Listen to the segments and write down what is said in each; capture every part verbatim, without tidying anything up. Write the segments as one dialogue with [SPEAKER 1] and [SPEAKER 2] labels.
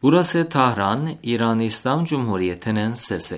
[SPEAKER 1] Burası Tahran, İran İslam Cumhuriyeti'nin sesi.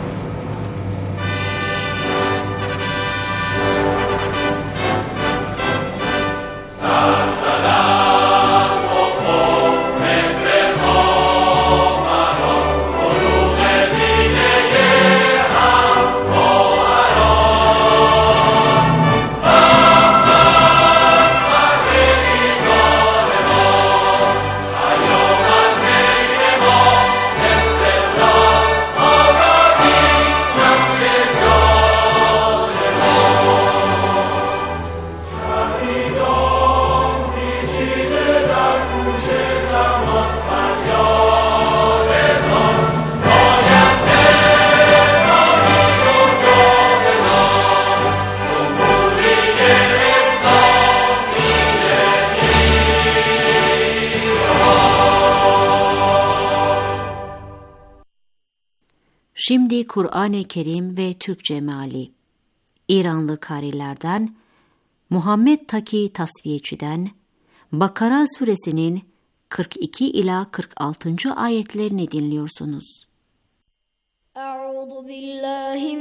[SPEAKER 2] Şimdi Kur'an-ı Kerim ve Türkçe meali. İranlı karilerden Muhammed Taki Tasfiyeçi'den Bakara suresinin kırk iki ila kırk altıncı ayetlerini dinliyorsunuz.
[SPEAKER 3] Euzu billahi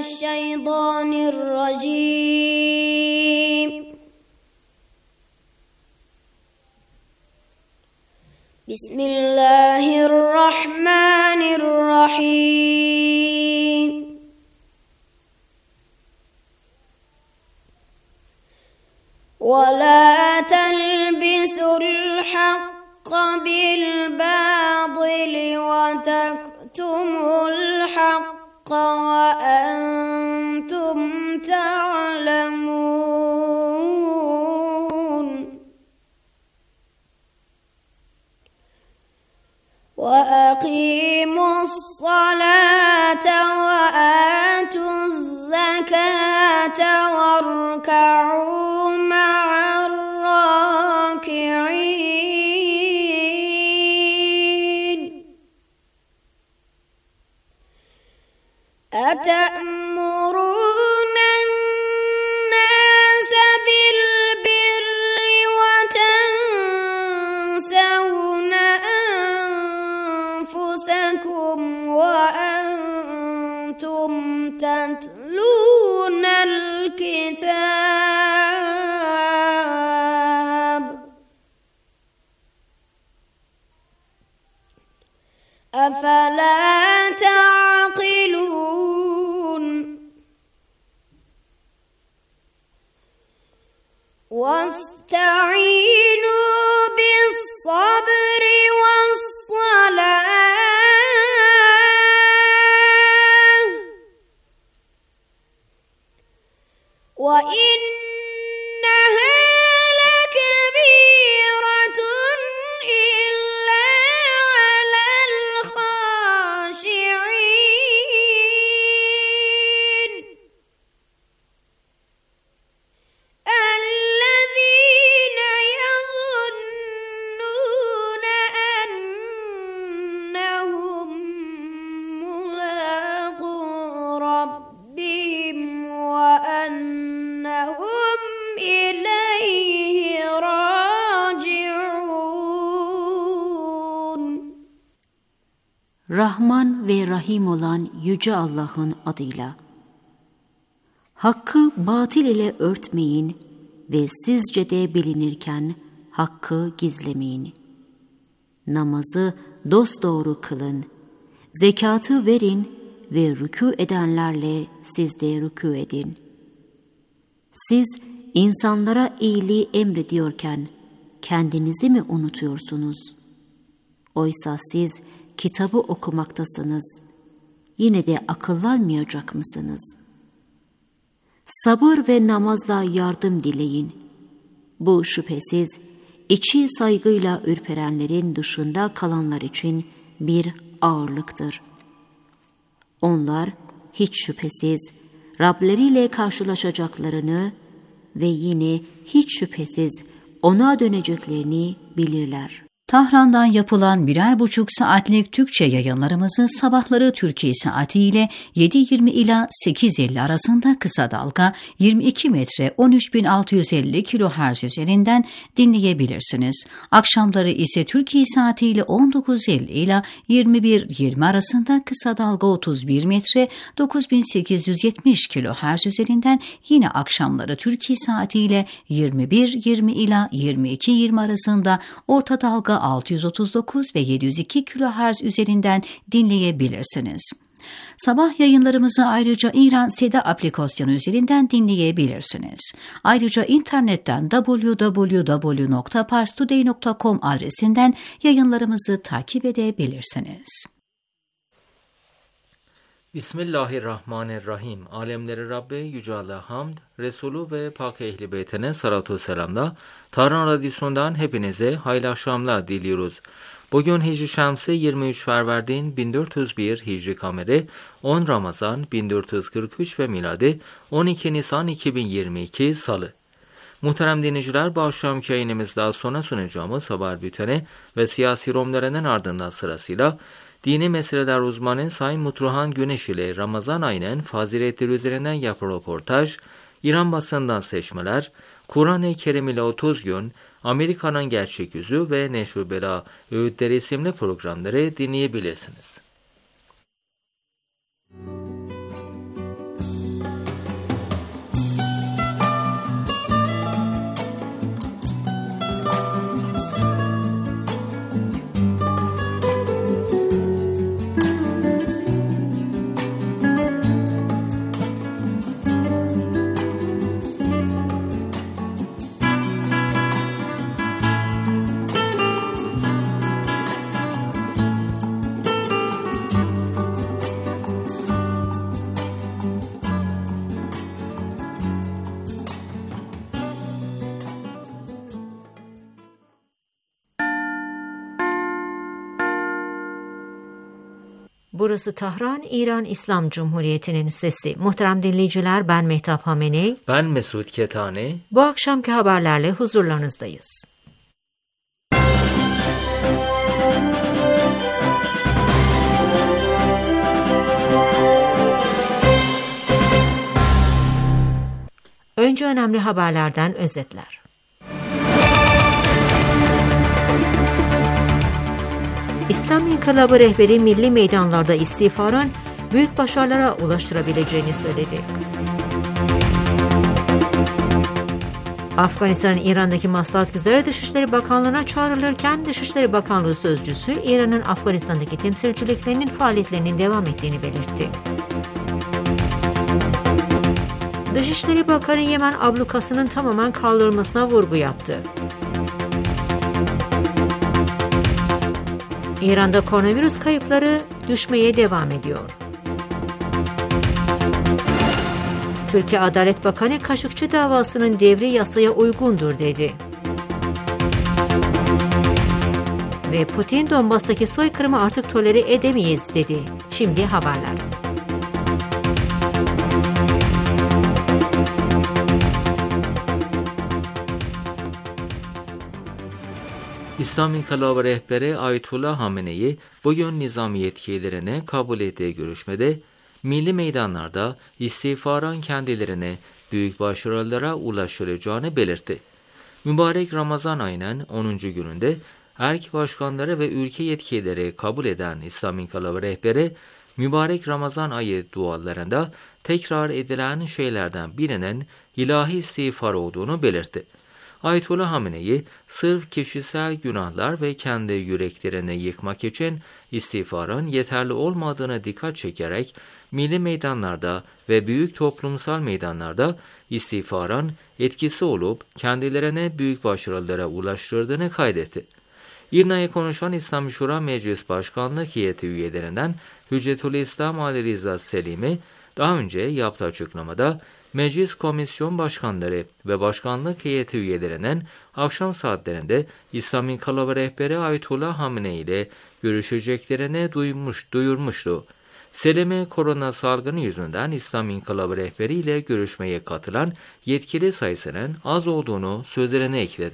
[SPEAKER 3] mineşşeytanirracim. Bismillahirrahmanirrahim. وَلَا تَلْبِسُوا الْحَقَّ بِالْبَاطِلِ وَتَكْتُمُوا الْحَقَّ وَأَنْتُمْ تَعْلَمُونَ وَأَقِيمُوا الصَّلَاةَ وَآتُوا الزَّكَاةَ وَارْكَعُوا مَعَ الرَّاكِعِينَ أَتَأْمُرُونَ النَّاسَ بِالْبِرِّ وَتَنْسَوْنَ أَنفُسَكُمْ وَأَنْتُمْ تَتْلُونَ الْكِتَابَ أَفَلَا تَعْقِلُونَ وَاسْتَعِينُوا بِالصَّبْرِ وَالصَّلَاةِ وَإِنَّهَا لَكَبِيرَةٌ إِلَّا عَلَى الْخَاشِعِينَ الَّذِينَ يَظُنُّونَ أَنَّهُم مُّلَاقُو رَبِّهِمْ وَأَنَّهُمْ إِلَيْهِ راجعون.
[SPEAKER 2] Rahman ve Rahim olan Yüce Allah'ın adıyla. Hakkı batıl ile örtmeyin ve sizce de bilinirken hakkı gizlemeyin. Namazı dosdoğru kılın, zekatı verin ve rükû edenlerle siz de rükû edin. Siz insanlara iyiliği emrediyorken kendinizi mi unutuyorsunuz? Oysa siz kitabı okumaktasınız. Yine de akıllanmayacak mısınız? Sabır ve namazla yardım dileyin. Bu şüphesiz içi saygıyla ürperenlerin dışında kalanlar için bir ağırlıktır. Onlar hiç şüphesiz Rableriyle karşılaşacaklarını ve yine hiç şüphesiz ona döneceklerini bilirler.
[SPEAKER 4] Tahran'dan yapılan birer buçuk saatlik Türkçe yayınlarımızı sabahları Türkiye saati ile yedi yirmi ila sekiz elli arasında kısa dalga yirmi iki metre on üç bin altı yüz elli kilohertz üzerinden dinleyebilirsiniz. Akşamları ise Türkiye saati ile on dokuz elli ila yirmi bir yirmi arasında kısa dalga otuz bir metre dokuz bin sekiz yüz yetmiş kilohertz üzerinden yine akşamları Türkiye saati ile yirmi bir yirmi ila yirmi iki yirmi arasında orta dalga altı yüz otuz dokuz ve yedi yüz iki kilohertz üzerinden dinleyebilirsiniz. Sabah yayınlarımızı ayrıca İran Seda aplikasyonu üzerinden dinleyebilirsiniz. Ayrıca internetten double-u double-u double-u nokta pars today nokta com adresinden yayınlarımızı takip edebilirsiniz.
[SPEAKER 1] Bismillahirrahmanirrahim. Alemleri Rabbi Yüce Allah'a hamd, Resulü ve Pak Ehli Beytine salatu selamla Tahran Radyosu'ndan hepinize hayırlı akşamlar diliyoruz. Bugün Hicri Şemsi yirmi üç Ferverdin bin dört yüz bir Hicri Kameri, on Ramazan bin dört yüz kırk üç ve miladi on iki Nisan iki bin yirmi iki Salı. Muhterem dinleyiciler, bu akşamki yayınımızda sonra sunacağımız haber bülteni ve siyasi romlarının ardından sırasıyla dini meseleler uzmanı Sayın Mutruhan Güneş ile Ramazan ayının faziletleri üzerinden yapılan röportaj, İran basından seçmeler, Kur'an-ı Kerim ile otuz gün, Amerika'nın gerçek yüzü ve Neşr-ü Bela öğütleri isimli programları dinleyebilirsiniz.
[SPEAKER 2] Burası Tahran, İran İslam Cumhuriyeti'nin sesi. Muhterem dinleyiciler, ben Mehtap Hameney.
[SPEAKER 1] Ben Mesut Ketani.
[SPEAKER 2] Bu akşamki haberlerle huzurlarınızdayız. Önce önemli haberlerden özetler. İslam İnkılabı rehberi milli meydanlarda istiğfarın büyük başarılara ulaştırabileceğini söyledi. Afganistan'ın İran'daki maslahatgüzarı Dışişleri Bakanlığı'na çağrılırken Dışişleri Bakanlığı sözcüsü İran'ın Afganistan'daki temsilciliklerinin faaliyetlerinin devam ettiğini belirtti. Dışişleri Bakanı Yemen ablukasının tamamen kaldırılmasına vurgu yaptı. İran'da koronavirüs kayıpları düşmeye devam ediyor. Türkiye Adalet Bakanı Kaşıkçı davasının devri yasaya uygundur dedi. Ve Putin Donbas'taki soykırımı artık tolere edemeyiz dedi. Şimdi haberler.
[SPEAKER 1] İslam İnkılabı rehberi Ayetullah Hamenei bugün nizami yetkililerine kabul ettiği görüşmede milli meydanlarda istiğfaran kendilerine büyük başarılara ulaşılacağını belirtti. Mübarek Ramazan ayının onuncu gününde erk başkanları ve ülke yetkilileri kabul eden İslam İnkılabı rehberi, mübarek Ramazan ayı dualarında tekrar edilen şeylerden birinin ilahi istiğfar olduğunu belirtti. Ayetullah Hamenei, sırf kişisel günahlar ve kendi yüreklerini yıkmak için istiğfarın yeterli olmadığına dikkat çekerek, milli meydanlarda ve büyük toplumsal meydanlarda istiğfarın etkisi olup kendilerine büyük başarılara ulaştırdığını kaydetti. İrna'ya konuşan İslam Şura Meclis Başkanlık heyeti üyelerinden Hüccetülislam Ali Rıza Selimi, daha önce yaptığı açıklamada, Meclis Komisyon Başkanları ve Başkanlık heyeti üyelerinin akşam saatlerinde İslam İnkılabı rehberi Ayetullah Hamenei ile görüşeceklerini duymuş, duyurmuştu. Selimi, korona salgını yüzünden İslam İnkılabı rehberi ile görüşmeye katılan yetkili sayısının az olduğunu sözlerine ekledi.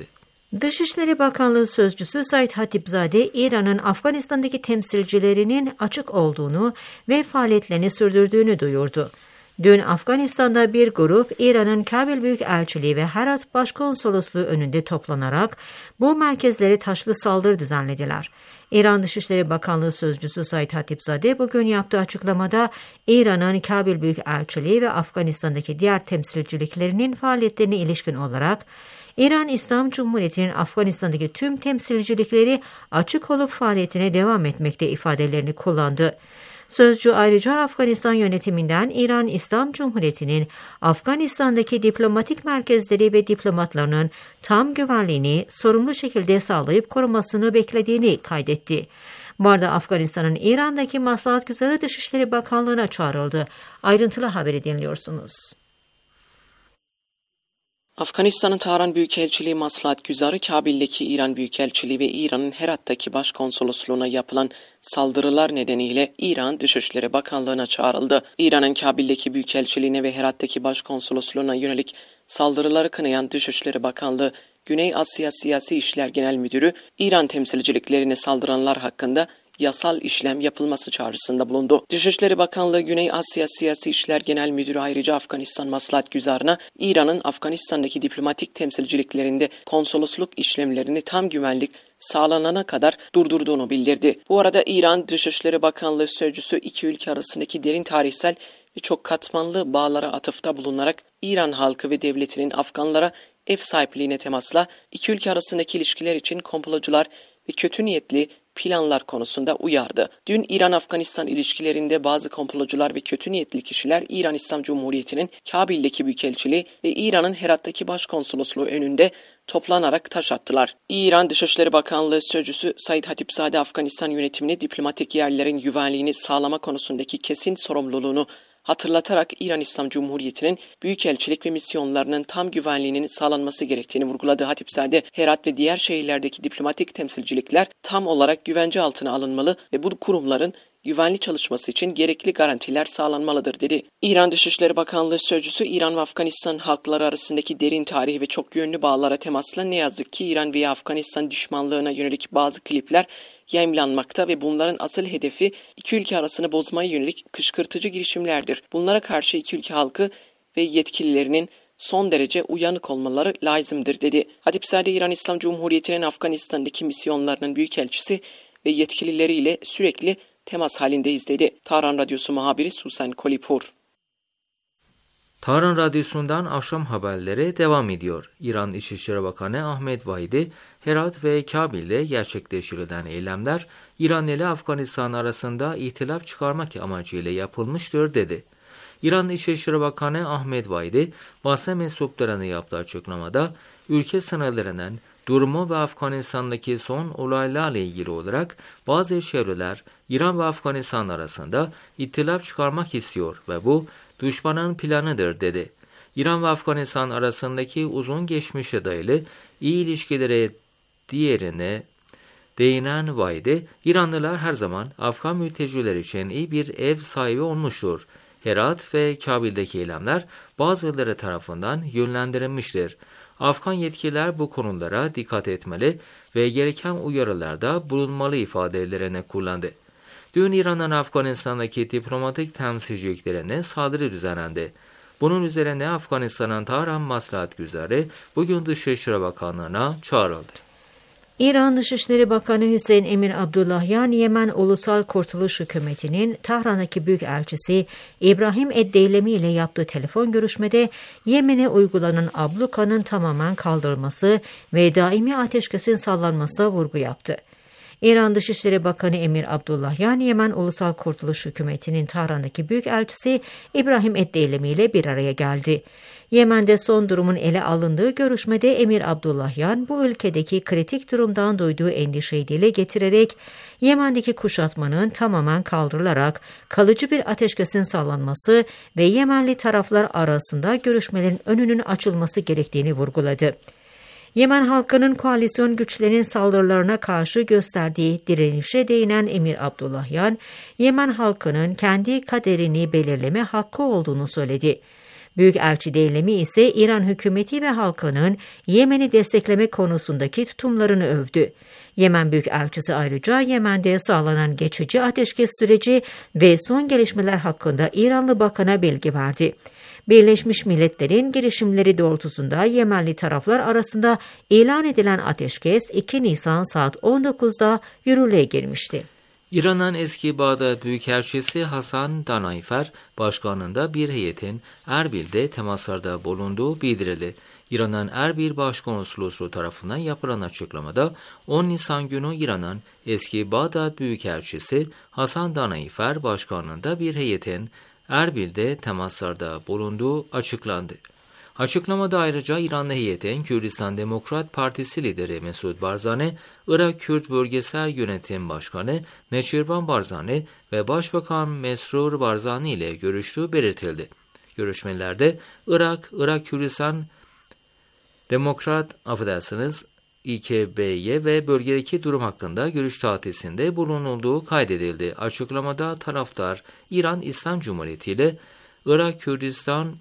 [SPEAKER 2] Dışişleri Bakanlığı Sözcüsü Said Hatipzade, İran'ın Afganistan'daki temsilcilerinin açık olduğunu ve faaliyetlerini sürdürdüğünü duyurdu. Dün Afganistan'da bir grup İran'ın Kabil Büyükelçiliği ve Herat Başkonsolosluğu önünde toplanarak bu merkezlere taşlı saldırı düzenlediler. İran Dışişleri Bakanlığı Sözcüsü Said Hatipzade bugün yaptığı açıklamada İran'ın Kabil Büyükelçiliği ve Afganistan'daki diğer temsilciliklerinin faaliyetlerine ilişkin olarak İran İslam Cumhuriyeti'nin Afganistan'daki tüm temsilcilikleri açık olup faaliyetine devam etmekte ifadelerini kullandı. Sözcü ayrıca Afganistan yönetiminden İran İslam Cumhuriyeti'nin Afganistan'daki diplomatik merkezleri ve diplomatlarının tam güvenliğini sorumlu şekilde sağlayıp korumasını beklediğini kaydetti. Bu arada Afganistan'ın İran'daki Maslahatgüzarı Dışişleri Bakanlığı'na çağrıldı. Ayrıntılı haberi dinliyorsunuz.
[SPEAKER 5] Afganistan'ın Tahran Büyükelçiliği Maslahatgüzarı, Kabil'deki İran Büyükelçiliği ve İran'ın Herat'taki Başkonsolosluğu'na yapılan saldırılar nedeniyle İran Dışişleri Bakanlığı'na çağrıldı. İran'ın Kabil'deki Büyükelçiliğine ve Herat'taki Başkonsolosluğu'na yönelik saldırıları kınayan Dışişleri Bakanlığı, Güney Asya Siyasi İşler Genel Müdürü, İran temsilciliklerine saldıranlar hakkında yasal işlem yapılması çağrısında bulundu. Dışişleri Bakanlığı Güney Asya Siyasi İşler Genel Müdürü ayrıca Afganistan Maslahatgüzarı'na İran'ın Afganistan'daki diplomatik temsilciliklerinde konsolosluk işlemlerini tam güvenlik sağlanana kadar durdurduğunu bildirdi. Bu arada İran Dışişleri Bakanlığı Sözcüsü iki ülke arasındaki derin tarihsel ve çok katmanlı bağlara atıfta bulunarak İran halkı ve devletinin Afganlara ev sahipliğine temasla iki ülke arasındaki ilişkiler için komplocular ve kötü niyetli planlar konusunda uyardı. Dün İran-Afganistan ilişkilerinde bazı komplocular ve kötü niyetli kişiler İran İslam Cumhuriyeti'nin Kabil'deki Büyükelçiliği ve İran'ın Herat'taki Başkonsolosluğu önünde toplanarak taş attılar. İran Dışişleri Bakanlığı Sözcüsü Said Hatipzade, Afganistan yönetimini diplomatik yerlerin güvenliğini sağlama konusundaki kesin sorumluluğunu hatırlatarak İran İslam Cumhuriyeti'nin büyükelçilik ve misyonlarının tam güvenliğinin sağlanması gerektiğini vurguladı. Hatipzade, Herat ve diğer şehirlerdeki diplomatik temsilcilikler tam olarak güvence altına alınmalı ve bu kurumların güvenli çalışması için gerekli garantiler sağlanmalıdır dedi. İran Dışişleri Bakanlığı Sözcüsü, İran ve Afganistan halkları arasındaki derin tarihi ve çok yönlü bağlara temasla ne yazık ki İran veya Afganistan düşmanlığına yönelik bazı klipler yayımlanmakta ve bunların asıl hedefi iki ülke arasını bozmaya yönelik kışkırtıcı girişimlerdir. Bunlara karşı iki ülke halkı ve yetkililerinin son derece uyanık olmaları lazımdır dedi. Hatipzade, İran İslam Cumhuriyeti'nin Afganistan'daki misyonlarının büyükelçisi ve yetkilileriyle sürekli temas halindeyiz dedi. Tahran Radyosu muhabiri Susan Kolipur.
[SPEAKER 1] Tahran Radyosu'ndan akşam haberleri devam ediyor. İran İçişleri Bakanı Ahmet Vahidi, Herat ve Kabil'de gerçekleştirilen eylemler İran ile Afganistan arasında ihtilaf çıkarmak amacıyla yapılmıştır dedi. İran İçişleri Bakanı Ahmet Vahidi, basın mensuplarına yaptığı açıklamada, ülke sınırlarının durumu ve Afganistan'daki son olaylarla ilgili olarak bazı çevreler İran ve Afganistan arasında ihtilaf çıkarmak istiyor ve bu düşmanın planıdır dedi. İran ve Afganistan arasındaki uzun geçmişe dayalı iyi ilişkilere diğerine değinen Vahidi, İranlılar her zaman Afgan mülteciler için iyi bir ev sahibi olmuştur. Herat ve Kabil'deki eylemler bazıları tarafından yönlendirilmiştir. Afgan yetkililer bu konulara dikkat etmeli ve gereken uyarılarda bulunmalı ifadelerine kullandı. Dün İran'ın Afganistan'daki diplomatik temsilciliklerine saldırı düzenlendi. Bunun üzerine Afganistan'ın Tahran Maslahatgüzarı bugün Dışişleri Bakanlığı'na çağrıldı.
[SPEAKER 2] İran Dışişleri Bakanı Hüseyin Emir Abdullahyan, Yemen Ulusal Kurtuluş Hükümeti'nin Tahran'daki Büyükelçisi İbrahim Eddeylemi ile yaptığı telefon görüşmede Yemen'e uygulanan ablukanın tamamen kaldırılması ve daimi ateşkesin sağlanmasına vurgu yaptı. İran Dışişleri Bakanı Emir Abdullahyan, Yemen Ulusal Kurtuluş Hükümeti'nin Tahran'daki Büyükelçisi İbrahim Eddeylemi ile bir araya geldi. Yemen'de son durumun ele alındığı görüşmede Emir Abdullahyan, bu ülkedeki kritik durumdan duyduğu endişeyi dile getirerek Yemen'deki kuşatmanın tamamen kaldırılarak kalıcı bir ateşkesin sağlanması ve Yemenli taraflar arasında görüşmelerin önünün açılması gerektiğini vurguladı. Yemen halkının koalisyon güçlerinin saldırılarına karşı gösterdiği direnişe değinen Emir Abdullahyan, Yemen halkının kendi kaderini belirleme hakkı olduğunu söyledi. Büyükelçi Deylemi ise İran hükümeti ve halkının Yemen'i destekleme konusundaki tutumlarını övdü. Yemen Büyükelçisi ayrıca Yemen'de sağlanan geçici ateşkes süreci ve son gelişmeler hakkında İranlı bakana bilgi verdi. Birleşmiş Milletler'in girişimleri doğrultusunda Yemenli taraflar arasında ilan edilen ateşkes iki Nisan saat on dokuzda yürürlüğe girmişti.
[SPEAKER 1] İran'ın eski Bağdat Büyükelçisi Hasan Danayfer başkanlığında bir heyetin Erbil'de temaslarda bulunduğu bildirildi. İran'ın Erbil Başkonsolosluğu tarafından yapılan açıklamada on Nisan günü İran'ın eski Bağdat Büyükelçisi Hasan Danayfer başkanlığında bir heyetin Erbil'de temaslarda bulunduğu açıklandı. Açıklamada ayrıca İranlı heyetin Kürdistan Demokrat Partisi lideri Mesud Barzani, Irak Kürt Bölgesel Yönetim Başkanı Neçirvan Barzani ve Başbakan Mesrur Barzani ile görüştüğü belirtildi. Görüşmelerde Irak, Irak Kürdistan Demokrat affedersiniz İ K B'ye ve bölgedeki durum hakkında görüş tatisinde bulunulduğu kaydedildi. Açıklamada taraftar İran İslam Cumhuriyeti ile Irak Kürdistan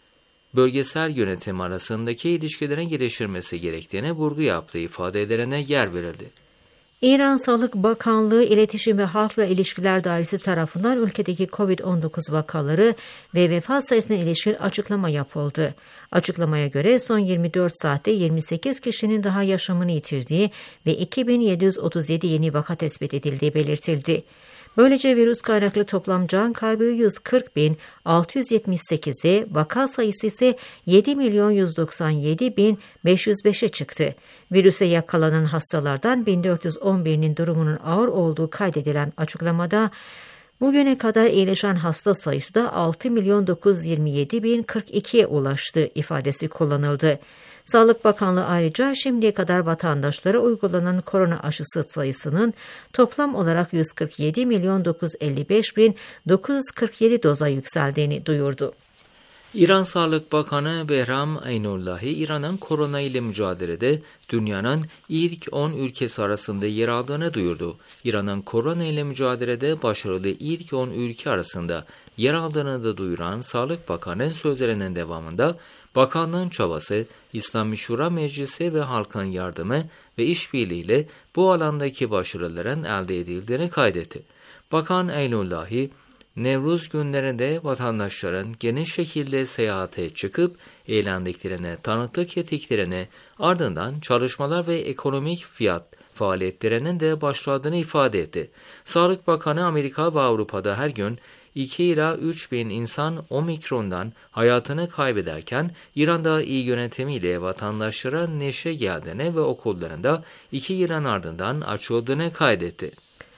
[SPEAKER 1] bölgesel yönetim arasındaki ilişkilerin geliştirilmesi gerektiğine vurgu yaptığı ifadelerine yer verildi.
[SPEAKER 2] İran Sağlık Bakanlığı İletişim ve Halkla İlişkiler Dairesi tarafından ülkedeki kovid on dokuz vakaları ve vefat sayısına ilişkin açıklama yapıldı. Açıklamaya göre son yirmi dört saatte yirmi sekiz kişinin daha yaşamını yitirdiği ve iki bin yedi yüz otuz yedi yeni vaka tespit edildiği belirtildi. Böylece virüs kaynaklı toplam can kaybı yüz kırk bin altı yüz yetmiş sekize, vaka sayısı ise yedi milyon yüz doksan yedi bin beş yüz beşe çıktı. Virüse yakalanan hastalardan bin dört yüz on birinin durumunun ağır olduğu kaydedilen açıklamada, bugüne kadar iyileşen hasta sayısı da altı milyon dokuz yüz yirmi yedi bin kırk ikiye ulaştı ifadesi kullanıldı. Sağlık Bakanlığı ayrıca şimdiye kadar vatandaşlara uygulanan korona aşısı sayısının toplam olarak yüz kırk yedi milyon dokuz yüz elli beş bin dokuz yüz kırk yedi doza yükseldiğini duyurdu.
[SPEAKER 1] İran Sağlık Bakanı Behram Eynullahi, İran'ın korona ile mücadelede dünyanın ilk on ülkesi arasında yer aldığını duyurdu. İran'ın korona ile mücadelede başarılı ilk on ülke arasında yer aldığını da duyuran Sağlık Bakanı sözlerinin devamında, bakanlığın çabası, İslami Şura Meclisi ve halkın yardımı ve işbirliğiyle bu alandaki başarıların elde edildiğini kaydetti. Bakan Eynullahi, Nevruz günlerinde vatandaşların geniş şekilde seyahate çıkıp eğlendiklerine, tanıklık ettiklerine, ardından çalışmalar ve ekonomik fiyat faaliyetlerinin de başladığını ifade etti. Sağlık Bakanı, Amerika ve Avrupa'da her gün iki ila üç bin insan omikrondan hayatını kaybederken, İran'da iyi yönetimiyle vatandaşlara neşe geldiğini ve okullarında iki yılın ardından açıldığını kaydetti.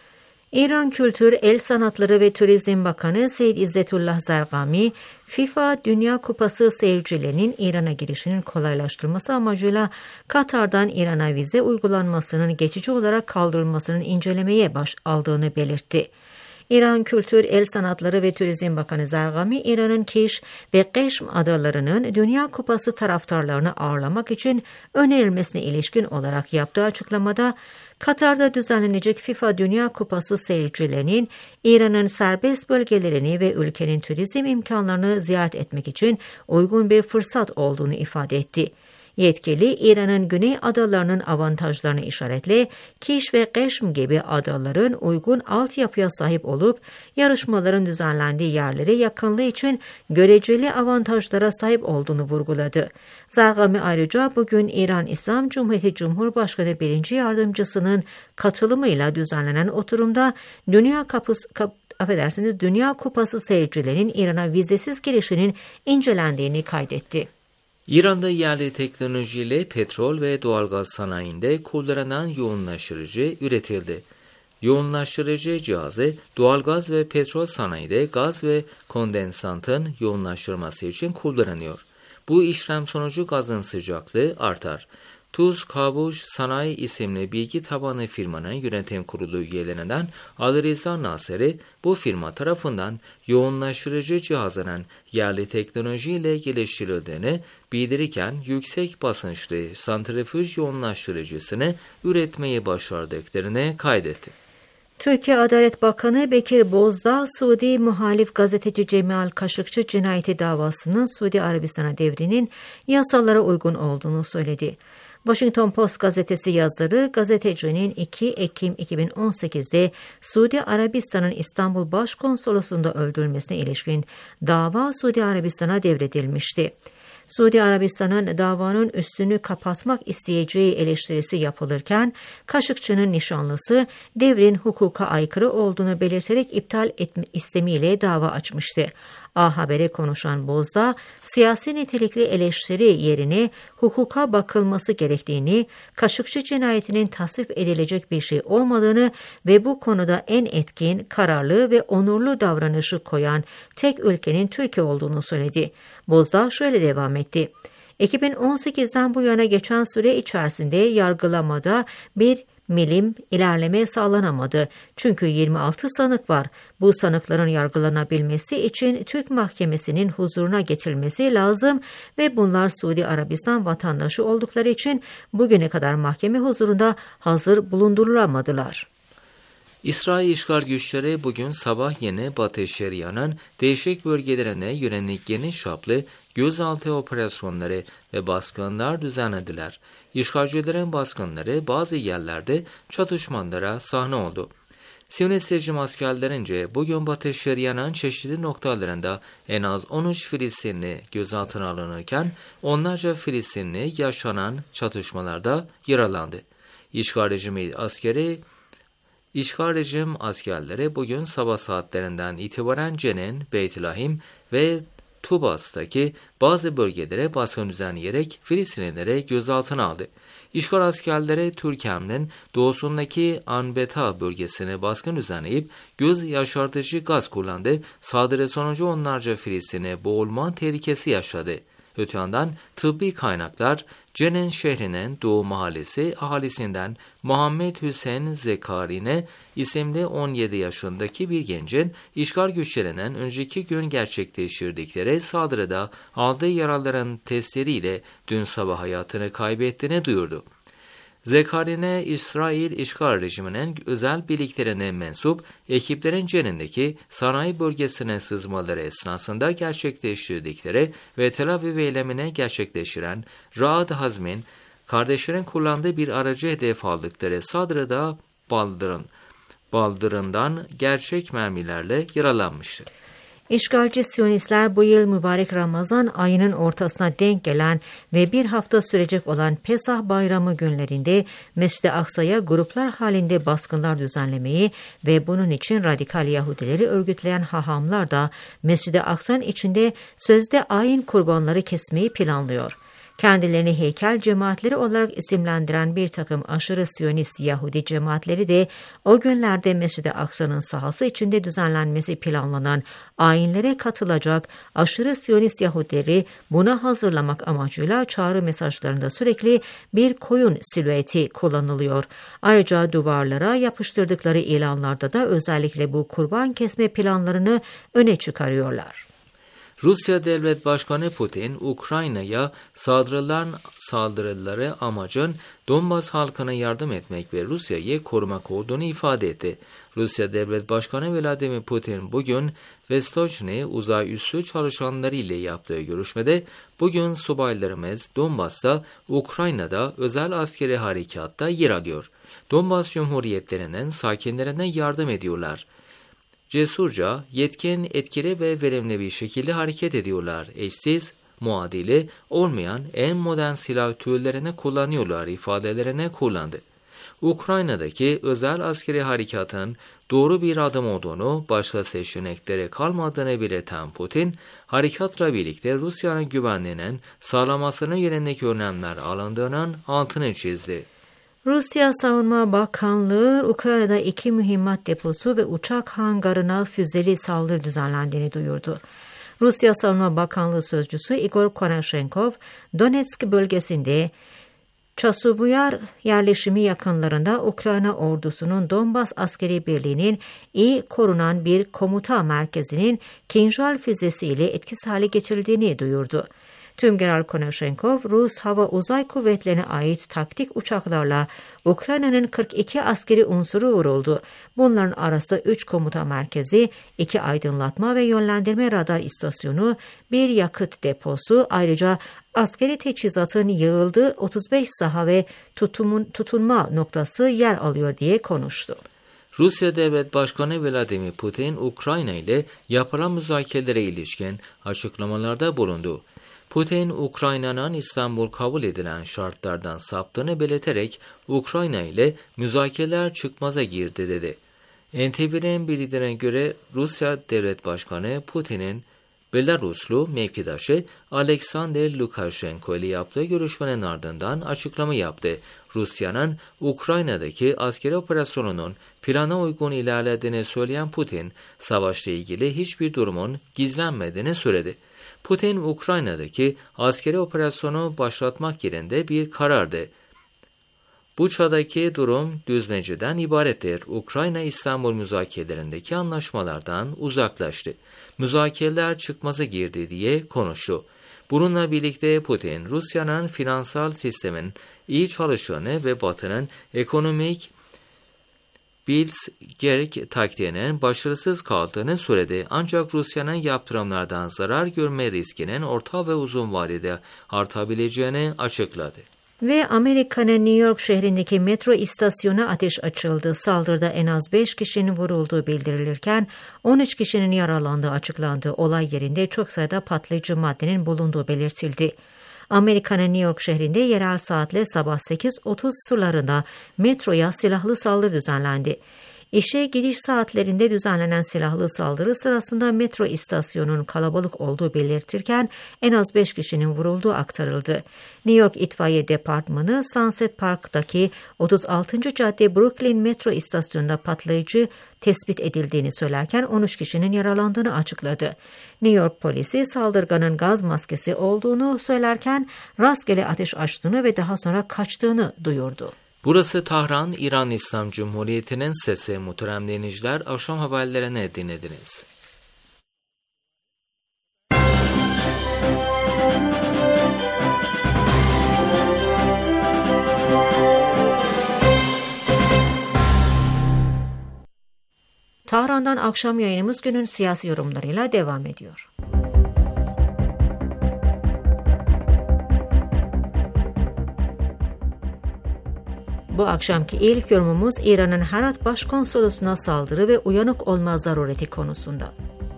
[SPEAKER 2] İran Kültür, El Sanatları ve Turizm Bakanı Seyyid İzzetullah Zargami, FIFA Dünya Kupası seyircilerinin İran'a girişinin kolaylaştırılması amacıyla Katar'dan İran'a vize uygulanmasının geçici olarak kaldırılmasının incelemeye baş aldığını belirtti. İran Kültür, El Sanatları ve Turizm Bakanı Zargami, İran'ın Kiş ve Keşm adalarının Dünya Kupası taraftarlarını ağırlamak için önerilmesine ilişkin olarak yaptığı açıklamada, Katar'da düzenlenecek FIFA Dünya Kupası seyircilerinin İran'ın serbest bölgelerini ve ülkenin turizm imkanlarını ziyaret etmek için uygun bir fırsat olduğunu ifade etti. Yetkili, İran'ın güney adalarının avantajlarını işaretle, Kiş ve Keşm gibi adaların uygun altyapıya sahip olup yarışmaların düzenlendiği yerlere yakınlığı için göreceli avantajlara sahip olduğunu vurguladı. Zargami ayrıca bugün İran İslam Cumhuriyeti Cumhurbaşkanı birinci Yardımcısının katılımıyla düzenlenen oturumda Dünya Kapısı kap, affedersiniz Dünya Kupası seyircilerinin İran'a vizesiz girişinin incelendiğini kaydetti.
[SPEAKER 1] İran'da yerli teknolojiyle petrol ve doğalgaz sanayinde kullanılan yoğunlaştırıcı üretildi. Yoğunlaştırıcı cihazı doğalgaz ve petrol sanayide gaz ve kondensatın yoğunlaştırması için kullanılıyor. Bu işlem sonucu gazın sıcaklığı artar. Tuz Kavuş Sanayi isimli bilgi tabanlı firmanın yönetim kurulu üyelerinden Ali Reza Naseri, bu firma tarafından yoğunlaştırıcı cihazının yerli teknolojiyle geliştirildiğini bildirirken, yüksek basınçlı santrifüj yoğunlaştırıcısını üretmeyi başardıklarını kaydetti.
[SPEAKER 2] Türkiye Adalet Bakanı Bekir Bozdağ, Suudi muhalif gazeteci Cemal Kaşıkçı cinayeti davasının Suudi Arabistan'a devrinin yasalara uygun olduğunu söyledi. Washington Post gazetesi yazarı, gazetecinin iki Ekim iki bin on sekiz'de Suudi Arabistan'ın İstanbul Başkonsolosluğu'nda öldürülmesine ilişkin dava Suudi Arabistan'a devredilmişti. Suudi Arabistan'ın davanın üstünü kapatmak isteyeceği eleştirisi yapılırken, Kaşıkçı'nın nişanlısı devrin hukuka aykırı olduğunu belirterek iptal etme istemiyle dava açmıştı. A Haber'e konuşan Bozdağ, siyasi nitelikli eleştiri yerine hukuka bakılması gerektiğini, Kaşıkçı cinayetinin tasvip edilecek bir şey olmadığını ve bu konuda en etkin, kararlı ve onurlu davranışı koyan tek ülkenin Türkiye olduğunu söyledi. Bozdağ şöyle devam etti. iki bin on sekiz'den bu yana geçen süre içerisinde yargılamada bir milim ilerleme sağlanamadı. Çünkü yirmi altı sanık var. Bu sanıkların yargılanabilmesi için Türk mahkemesinin huzuruna getirilmesi lazım ve bunlar Suudi Arabistan vatandaşı oldukları için bugüne kadar mahkeme huzurunda hazır bulundurulamadılar.
[SPEAKER 1] İsrail işgal güçleri bugün sabah yine Batı Şeria'nın değişik bölgelerine yönelik geniş çaplı gözaltı operasyonları ve baskınlar düzenlediler. İşgalcilerin baskınları bazı yerlerde çatışmalara sahne oldu. Siyonist rejim askerlerince bugün Batı Şeria'nın çeşitli noktalarında en az on üç Filistinli gözaltına alınırken onlarca Filistinli yaşanan çatışmalarda yaralandı. İşgal rejimi askeri İşgal rejim askerleri bugün sabah saatlerinden itibaren Cenin, Beytlahim ve Tubas'taki bazı bölgelere baskın düzenleyerek Filistinlilere gözaltına aldı. İşgal askerleri Türkiye'nin doğusundaki Anbeta bölgesine baskın düzenleyip göz yaşartıcı gaz kullandı. Saldırı sonucu onlarca Filistinli boğulma tehlikesi yaşadı. Öte yandan tıbbi kaynaklar Cenin şehrinin Doğu Mahallesi ahalisinden Muhammed Hüseyin Zekarine isimli on yedi yaşındaki bir gencin işgal güçlerinin önceki gün gerçekleştirdikleri saldırıda aldığı yaraların testleriyle dün sabah hayatını kaybettiğini duyurdu. Zekarine, İsrail işgal rejiminin özel birliklerine mensup ekiplerin Cenin'deki sanayi bölgesine sızmaları esnasında gerçekleştirdikleri ve Tel Aviv eylemine gerçekleştiren Raad Hazm'in kardeşlerin kullandığı bir aracı hedef aldıkları saldırıda baldırın, baldırından gerçek mermilerle yaralanmıştı.
[SPEAKER 2] İşgalci Siyonistler bu yıl mübarek Ramazan ayının ortasına denk gelen ve bir hafta sürecek olan Pesah Bayramı günlerinde Mescid-i Aksa'ya gruplar halinde baskınlar düzenlemeyi ve bunun için radikal Yahudileri örgütleyen hahamlar da Mescid-i Aksa'nın içinde sözde ayin kurbanları kesmeyi planlıyor. Kendilerini heykel cemaatleri olarak isimlendiren bir takım aşırı Siyonist Yahudi cemaatleri de o günlerde Mescid-i Aksa'nın sahası içinde düzenlenmesi planlanan ayinlere katılacak aşırı Siyonist Yahudileri buna hazırlamak amacıyla çağrı mesajlarında sürekli bir koyun silüeti kullanılıyor. Ayrıca duvarlara yapıştırdıkları ilanlarda da özellikle bu kurban kesme planlarını öne çıkarıyorlar.
[SPEAKER 1] Rusya Devlet Başkanı Putin, Ukrayna'ya saldırılan saldırıları amacın Donbas halkına yardım etmek ve Rusya'yı korumak olduğunu ifade etti. Rusya Devlet Başkanı Vladimir Putin bugün Vostochny uzay üssü çalışanları ile yaptığı görüşmede bugün subaylarımız Donbas'ta, Ukrayna'da özel askeri harekatta yer alıyor. Donbas Cumhuriyetlerinin sakinlerine yardım ediyorlar. Cesurca, yetkin, etkili ve verimli bir şekilde hareket ediyorlar. Eşsiz, muadili olmayan en modern silah türlerini kullanıyorlar ifadelerine kullandı. Ukrayna'daki özel askeri harekatın doğru bir adım olduğunu, başka seçenekleri kalmadığını belirten Putin, harekatla birlikte Rusya'nın güvenliğinin sağlamasına yönelik önlemler alındığının altını çizdi.
[SPEAKER 2] Rusya Savunma Bakanlığı, Ukrayna'da iki mühimmat deposu ve uçak hangarına füzeli saldırı düzenlendiğini duyurdu. Rusya Savunma Bakanlığı Sözcüsü Igor Konashenkov, Donetsk bölgesinde Çasuvuyar yerleşimi yakınlarında Ukrayna ordusunun Donbas Askeri Birliği'nin iyi korunan bir komuta merkezinin Kinjal füzesiyle etkisiz hale getirildiğini duyurdu. Tümgeneral Konashenkov, Rus Hava Uzay Kuvvetleri'ne ait taktik uçaklarla Ukrayna'nın kırk iki askeri unsuru vuruldu. Bunların arasında üç komuta merkezi, iki aydınlatma ve yönlendirme radar istasyonu, bir yakıt deposu, ayrıca askeri teçhizatın yığıldığı otuz beş saha ve tutumun, tutunma noktası yer alıyor diye konuştu.
[SPEAKER 1] Rusya Devlet Başkanı Vladimir Putin, Ukrayna ile yapılan müzakerelere ilişkin açıklamalarda bulundu. Putin, Ukrayna'nın İstanbul kabul edilen şartlardan saptığını belirterek Ukrayna ile müzakereler çıkmaza girdi dedi. N T V'nin bildirine göre Rusya Devlet Başkanı Putin'in Belaruslu mevkidaşı Alexander Lukashenko ile yaptığı görüşmenin ardından açıklama yaptı. Rusya'nın Ukrayna'daki askeri operasyonunun plana uygun ilerlediğini söyleyen Putin, savaşla ilgili hiçbir durumun gizlenmediğini söyledi. Putin, Ukrayna'daki askeri operasyonu başlatmak yerinde bir karardı. Buça'daki durum düzmeceden ibarettir. Ukrayna İstanbul müzakerelerindeki anlaşmalardan uzaklaştı. Müzakereler çıkmaza girdi diye konuştu. Bununla birlikte Putin, Rusya'nın finansal sistemin iyi çalıştığını ve Batı'nın ekonomik Blitzkrieg taktiğinin başarısız kaldığını söyledi. Ancak Rusya'nın yaptırımlardan zarar görme riskinin orta ve uzun vadede artabileceğini açıkladı.
[SPEAKER 2] Ve Amerika'nın New York şehrindeki metro istasyonuna ateş açıldı. Saldırıda en az beş kişinin vurulduğu bildirilirken on üç kişinin yaralandığı açıklandı. Olay yerinde çok sayıda patlayıcı maddenin bulunduğu belirtildi. Amerika'nın New York şehrinde yerel saatle sabah sekiz otuz sularında metroya silahlı saldırı düzenlendi. İşe gidiş saatlerinde düzenlenen silahlı saldırı sırasında metro istasyonunun kalabalık olduğu belirtirken en az beş kişinin vurulduğu aktarıldı. New York İtfaiye Departmanı, Sunset Park'taki otuz altıncı cadde Brooklyn metro istasyonunda patlayıcı tespit edildiğini söylerken on üç kişinin yaralandığını açıkladı. New York polisi saldırganın gaz maskesi olduğunu söylerken rastgele ateş açtığını ve daha sonra kaçtığını duyurdu.
[SPEAKER 1] Burası Tahran, İran İslam Cumhuriyeti'nin sesi. Muhterem dinleyiciler, akşam haberlerini dinlediniz.
[SPEAKER 2] Tahran'dan akşam yayınımız günün siyasi yorumlarıyla devam ediyor. Bu akşamki ilk yorumumuz İran'ın Herat Başkonsolosluğu'na saldırı ve uyanık olma zarureti konusunda.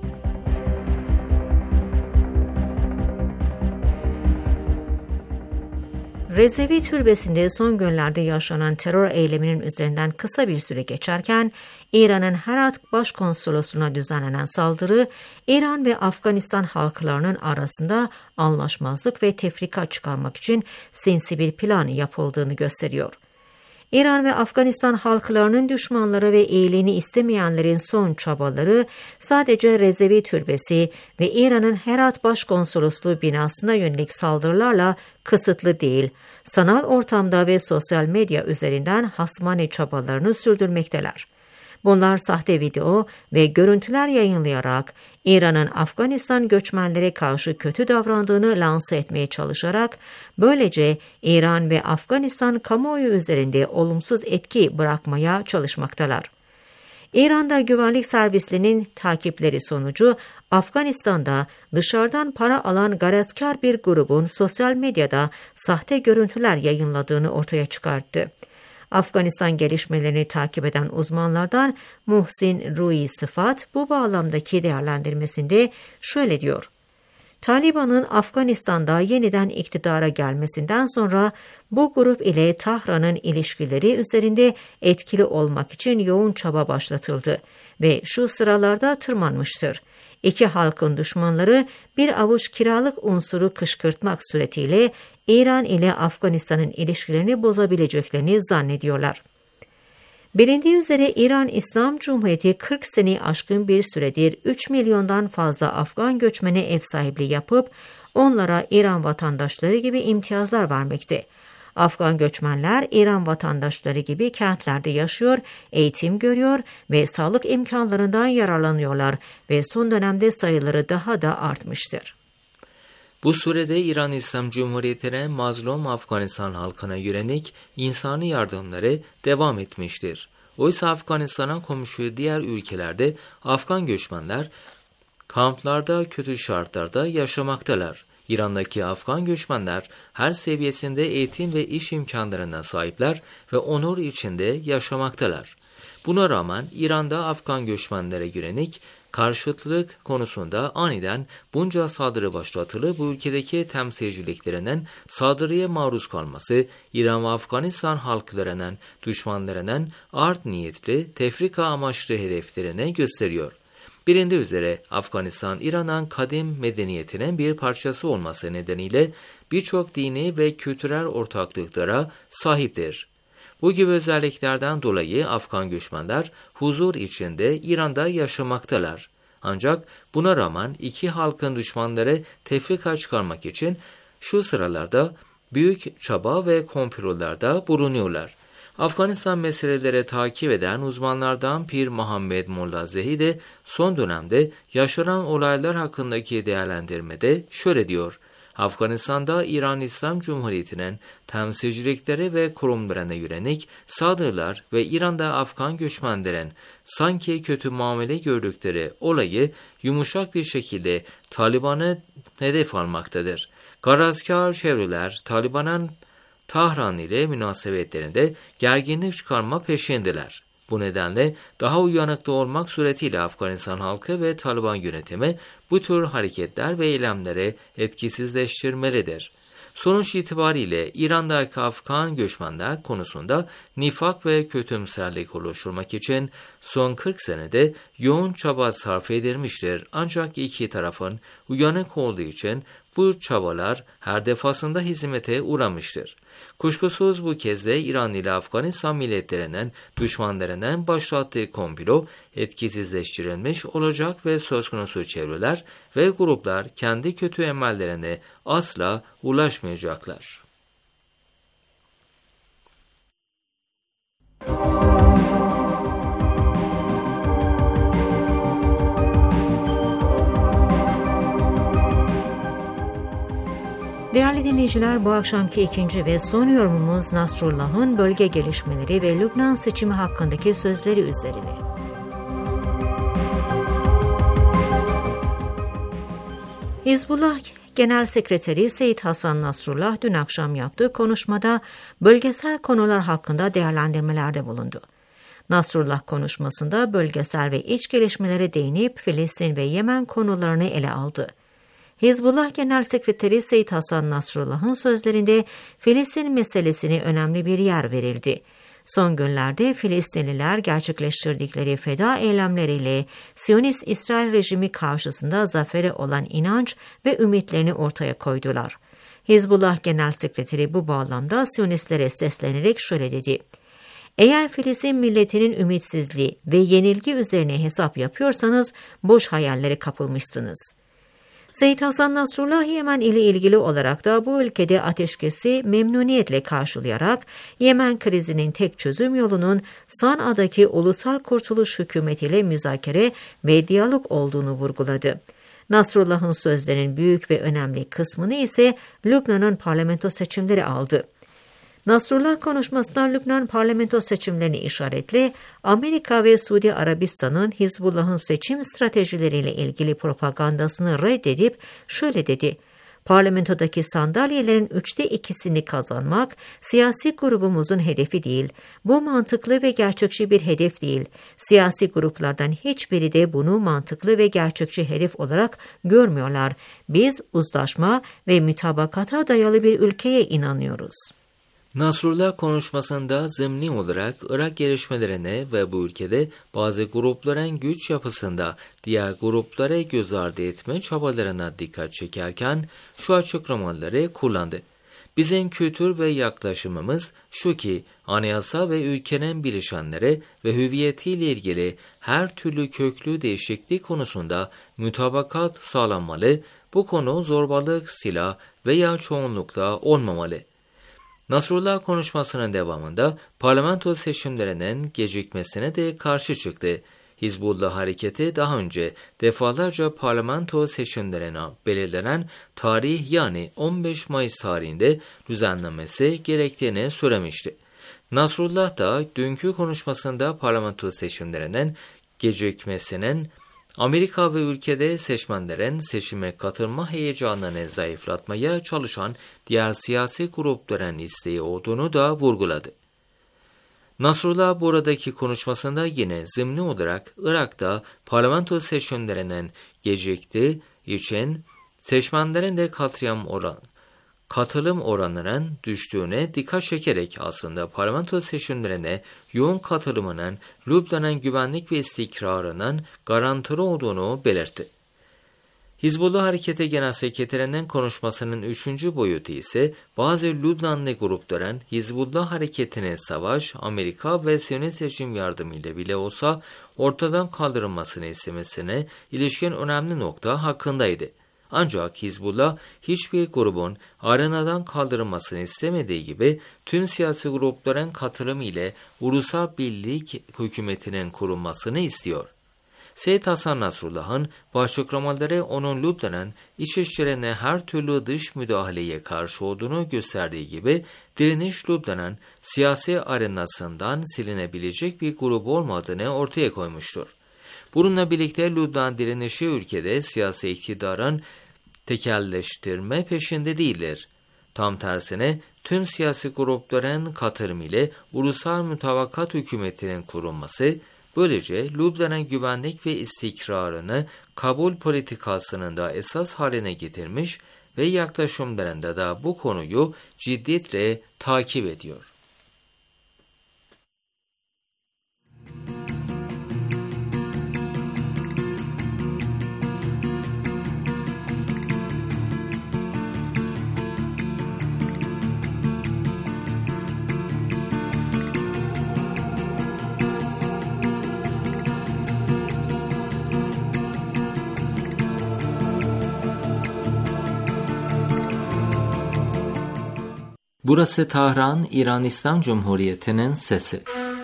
[SPEAKER 2] Rezevi Türbesi'nde son günlerde yaşanan terör eyleminin üzerinden kısa bir süre geçerken, İran'ın Herat Başkonsolosluğu'na düzenlenen saldırı, İran ve Afganistan halklarının arasında anlaşmazlık ve tefrika çıkarmak için sinsi bir plan yapıldığını gösteriyor. İran ve Afganistan halklarının düşmanları ve iyiliğini istemeyenlerin son çabaları sadece Rezevi Türbesi ve İran'ın Herat Başkonsolosluğu binasına yönelik saldırılarla kısıtlı değil, sanal ortamda ve sosyal medya üzerinden hasmane çabalarını sürdürmekteler. Bunlar sahte video ve görüntüler yayınlayarak İran'ın Afganistan göçmenlere karşı kötü davrandığını lanse etmeye çalışarak böylece İran ve Afganistan kamuoyu üzerinde olumsuz etki bırakmaya çalışmaktalar. İran'da güvenlik servislerinin takipleri sonucu Afganistan'da dışarıdan para alan garatkar bir grubun sosyal medyada sahte görüntüler yayınladığını ortaya çıkarttı. Afganistan gelişmelerini takip eden uzmanlardan Muhsin Rui Sıfat bu bağlamdaki değerlendirmesinde şöyle diyor. Taliban'ın Afganistan'da yeniden iktidara gelmesinden sonra bu grup ile Tahran'ın ilişkileri üzerinde etkili olmak için yoğun çaba başlatıldı ve şu sıralarda tırmanmıştır. İki halkın düşmanları bir avuç kiralık unsuru kışkırtmak suretiyle İran ile Afganistan'ın ilişkilerini bozabileceklerini zannediyorlar. Bilindiği üzere İran İslam Cumhuriyeti kırk seneyi aşkın bir süredir üç milyondan fazla Afgan göçmene ev sahipliği yapıp onlara İran vatandaşları gibi imtiyazlar vermekte. Afgan göçmenler İran vatandaşları gibi kentlerde yaşıyor, eğitim görüyor ve sağlık imkanlarından yararlanıyorlar ve son dönemde sayıları daha da artmıştır.
[SPEAKER 1] Bu sürede İran İslam Cumhuriyeti'ne mazlum Afganistan halkına yönelik insani yardımları devam etmiştir. Oysa Afganistan'a komşu diğer ülkelerde Afgan göçmenler kamplarda kötü şartlarda yaşamaktalar. İran'daki Afgan göçmenler her seviyesinde eğitim ve iş imkanlarına sahipler ve onur içinde yaşamaktalar. Buna rağmen İran'da Afgan göçmenlere yönelik karşıtlık konusunda aniden bunca saldırı başlatılıp bu ülkedeki temsilciliklerinin saldırıya maruz kalması, İran ve Afganistan halklarının düşmanlarının art niyetli, tefrika amaçlı hedeflerine gösteriyor. Bilindiği üzere Afganistan, İran'ın kadim medeniyetinin bir parçası olması nedeniyle birçok dini ve kültürel ortaklıklara sahiptir. Bu gibi özelliklerden dolayı Afgan göçmenler huzur içinde İran'da yaşamaktalar. Ancak buna rağmen iki halkın düşmanları tefrika çıkarmak için şu sıralarda büyük çaba ve komplolarda bulunuyorlar. Afganistan meseleleri takip eden uzmanlardan Pir Muhammed Mollazehi de son dönemde yaşanan olaylar hakkındaki değerlendirmede şöyle diyor: Afganistan'da İran İslam Cumhuriyeti'nin temsilcilikleri ve kurumlarına yönelik saldırılar ve İran'da Afgan göçmenlerin sanki kötü muamele gördükleri olayı yumuşak bir şekilde Taliban'ı hedef almaktadır. Garazkar çevreler Taliban'ın Tahran ile münasebetlerinde gerginlik çıkarma peşindeler. Bu nedenle daha uyanıklı olmak suretiyle Afganistan halkı ve Taliban yönetimi bu tür hareketler ve eylemleri etkisizleştirmelidir. Sonuç itibariyle İran'daki Afgan göçmenler konusunda nifak ve kötümserlik oluşturmak için son kırk senede yoğun çaba sarf edilmiştir. Ancak iki tarafın uyanık olduğu için bu çabalar her defasında hizmete uğramıştır. Kuşkusuz bu kez de İran ile Afganistan milletlerinin düşmanlarının başlattığı komplo etkisizleştirilmiş olacak ve söz konusu çevreler ve gruplar kendi kötü emellerine asla ulaşmayacaklar.
[SPEAKER 2] Değerli dinleyiciler, bu akşamki ikinci ve son yorumumuz Nasrullah'ın bölge gelişmeleri ve Lübnan seçimi hakkındaki sözleri üzerine. Hizbullah Genel Sekreteri Seyyid Hasan Nasrullah dün akşam yaptığı konuşmada bölgesel konular hakkında değerlendirmelerde bulundu. Nasrullah konuşmasında bölgesel ve iç gelişmelere değinip Filistin ve Yemen konularını ele aldı. Hizbullah Genel Sekreteri Seyyid Hasan Nasrullah'ın sözlerinde Filistin meselesine önemli bir yer verildi. Son günlerde Filistinliler gerçekleştirdikleri feda eylemleriyle Siyonist İsrail rejimi karşısında zafere olan inanç ve ümitlerini ortaya koydular. Hizbullah Genel Sekreteri bu bağlamda Siyonistlere seslenerek şöyle dedi: "Eğer Filistin milletinin ümitsizliği ve yenilgi üzerine hesap yapıyorsanız boş hayallere kapılmışsınız." Seyyid Hasan Nasrullah Yemen ile ilgili olarak da bu ülkede ateşkesi memnuniyetle karşılayarak Yemen krizinin tek çözüm yolunun Sana'daki Ulusal Kurtuluş Hükümeti ile müzakere ve diyalog olduğunu vurguladı. Nasrullah'ın sözlerinin büyük ve önemli kısmını ise Lübnan'ın parlamento seçimleri aldı. Nasrullah konuşmasında Lübnan parlamento seçimlerini işaretle Amerika ve Suudi Arabistan'ın Hizbullah'ın seçim stratejileriyle ilgili propagandasını reddedip şöyle dedi: "Parlamentodaki sandalyelerin üçte ikisini kazanmak siyasi grubumuzun hedefi değil. Bu mantıklı ve gerçekçi bir hedef değil. Siyasi gruplardan hiçbiri de bunu mantıklı ve gerçekçi hedef olarak görmüyorlar. Biz uzlaşma ve mütabakata dayalı bir ülkeye inanıyoruz."
[SPEAKER 1] Nasrullah konuşmasında zımni olarak Irak gelişmelerine ve bu ülkede bazı grupların güç yapısında diğer gruplara göz ardı etme çabalarına dikkat çekerken şu açıklamaları kullandı. "Bizim kültür ve yaklaşımımız şu ki anayasa ve ülkenin bileşenleri ve hüviyetiyle ilgili her türlü köklü değişiklik konusunda mütabakat sağlanmalı, bu konu zorbalık, silah veya çoğunlukla olmamalı." Nasrullah konuşmasının devamında parlamento seçimlerinin gecikmesine de karşı çıktı. Hizbullah hareketi daha önce defalarca parlamento seçimlerine belirlenen tarih yani on beş Mayıs tarihinde düzenlenmesi gerektiğini söylemişti. Nasrullah da dünkü konuşmasında parlamento seçimlerinin gecikmesinin Amerika ve ülkede seçmenlerin seçime katılma heyecanını zayıflatmaya çalışan diğer siyasi grupların isteği olduğunu da vurguladı. Nasrullah buradaki konuşmasında yine zımni olarak Irak'ta parlamento seçimlerinin geciktiği için seçmenlerin de katliam oran, katılım oranının düştüğüne dikkat çekerek aslında parlamento seçimlerine yoğun katılımının Lübnan'ın güvenlik ve istikrarının garantörü olduğunu belirtti. Hizbullah Hareketi Genel Sekreterinin konuşmasının üçüncü boyutu ise bazı Lübnanlı grupların Hizbullah Hareketi'ne savaş, Amerika ve Siyonist rejim yardımıyla bile olsa ortadan kaldırılmasını istemesine ilişkin önemli nokta hakkındaydı. Ancak Hizbullah hiçbir grubun arenadan kaldırılmasını istemediği gibi tüm siyasi grupların katılımı ile ulusal birlik hükümetinin kurulmasını istiyor. Seyyid Hasan Nasrullah'ın başlıklamaları onun Lübnan'ın iç işlerine her türlü dış müdahaleye karşı olduğunu gösterdiği gibi direniş Lübnan'ın siyasi arenasından silinebilecek bir grup olmadığını ortaya koymuştur. Bununla birlikte Lübnan direnişi ülkede siyasi iktidarın tekelleştirme peşinde değildir. Tam tersine tüm siyasi grupların katılımı ile ulusal mutabakat hükümetinin kurulması, böylece Lübnan'ın güvenlik ve istikrarını kabul politikasının da esas haline getirmiş ve yaklaşımlarında da bu konuyu ciddiyetle takip ediyor. Burası Tahran, İran İslam Cumhuriyeti'nin sesi.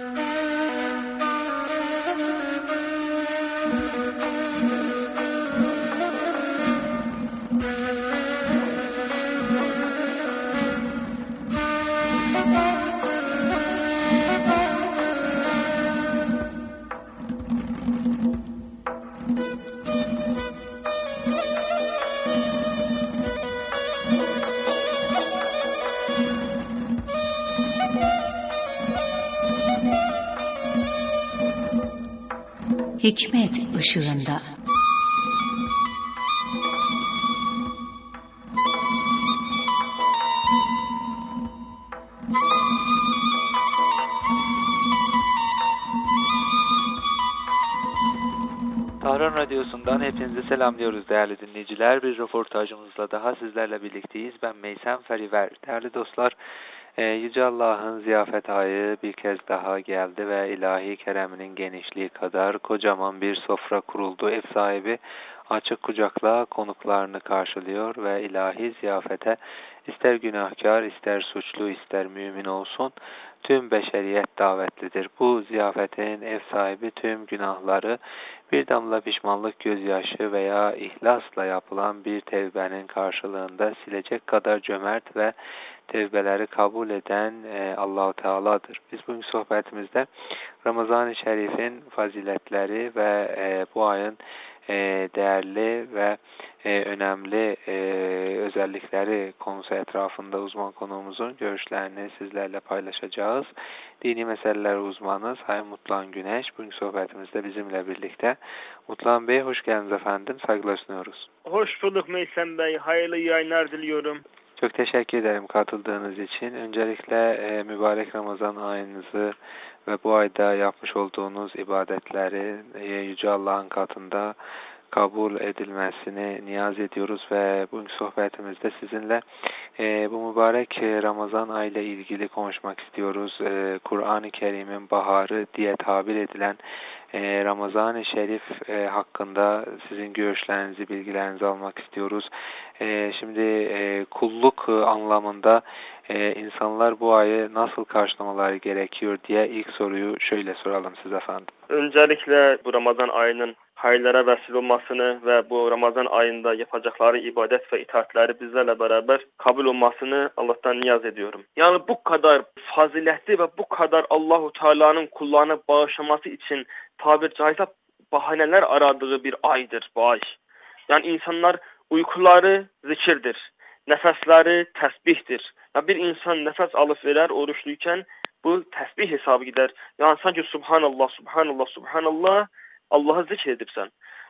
[SPEAKER 4] Hikmet ışığında.
[SPEAKER 6] Tahran Radyosu'ndan hepinizi selamlıyoruz değerli dinleyiciler. Bir röportajımızla daha sizlerle birlikteyiz. Ben Meysem Feriver. Değerli dostlar, Yüce Allah'ın ziyafet ayı bir kez daha geldi ve ilahi kereminin genişliği kadar kocaman bir sofra kuruldu. Ev sahibi açık kucakla konuklarını karşılıyor ve ilahi ziyafete ister günahkar, ister suçlu, ister mümin olsun tüm beşeriyet davetlidir. Bu ziyafetin ev sahibi tüm günahları bir damla pişmanlık gözyaşı veya ihlasla yapılan bir tevbenin karşılığında silecek kadar cömert ve tevbeleri kabul eden e, Allah-u Teala'dır. Biz bugün sohbetimizde Ramazan-ı Şerif'in faziletleri ve e, bu ayın e, değerli ve e, önemli e, özellikleri konusu etrafında uzman konuğumuzun görüşlerini sizlerle paylaşacağız. Dini meseleler uzmanı Sayın Mutluhan Güneş bugün sohbetimizde bizimle birlikte. Mutluhan Bey hoş geldiniz efendim. Saygılar sunuyoruz.
[SPEAKER 7] Hoş bulduk Meysem Bey. Hayırlı yayınlar diliyorum.
[SPEAKER 6] Çok teşekkür ederim katıldığınız için. Öncelikle e, mübarek Ramazan ayınızı ve bu ayda yapmış olduğunuz ibadetleri e, Yüce Allah'ın katında kabul edilmesini niyaz ediyoruz ve bugünkü sohbetimizde sizinle e, bu mübarek Ramazan ayıyla ilgili konuşmak istiyoruz. E, Kur'an-ı Kerim'in baharı diye tabir edilen e, Ramazan-ı Şerif e, hakkında sizin görüşlerinizi, bilgilerinizi almak istiyoruz. E, şimdi e, kulluk e, anlamında e, insanlar bu ayı nasıl karşılamaları gerekiyor diye ilk soruyu şöyle soralım size efendim.
[SPEAKER 7] Öncelikle bu Ramazan ayının hayırlara vesile olmasını ve bu Ramazan ayında yapacakları ibadet ve itaatleri bizlerle beraber kabul olmasını Allah'tan niyaz ediyorum. Yani bu kadar faziletli ve bu kadar Allahu Teala'nın kullarına bağışlaması için tabiri caizse bahaneler aradığı bir aydır bu ay. Yani insanlar uykuları zikirdir, nefesleri tesbihtir. Ya bir insan nefes alıp verer oruçluyken bu tesbih hesabı gider. Yani sanki Subhanallah, Subhanallah, Subhanallah Allah'ı zikredirsən.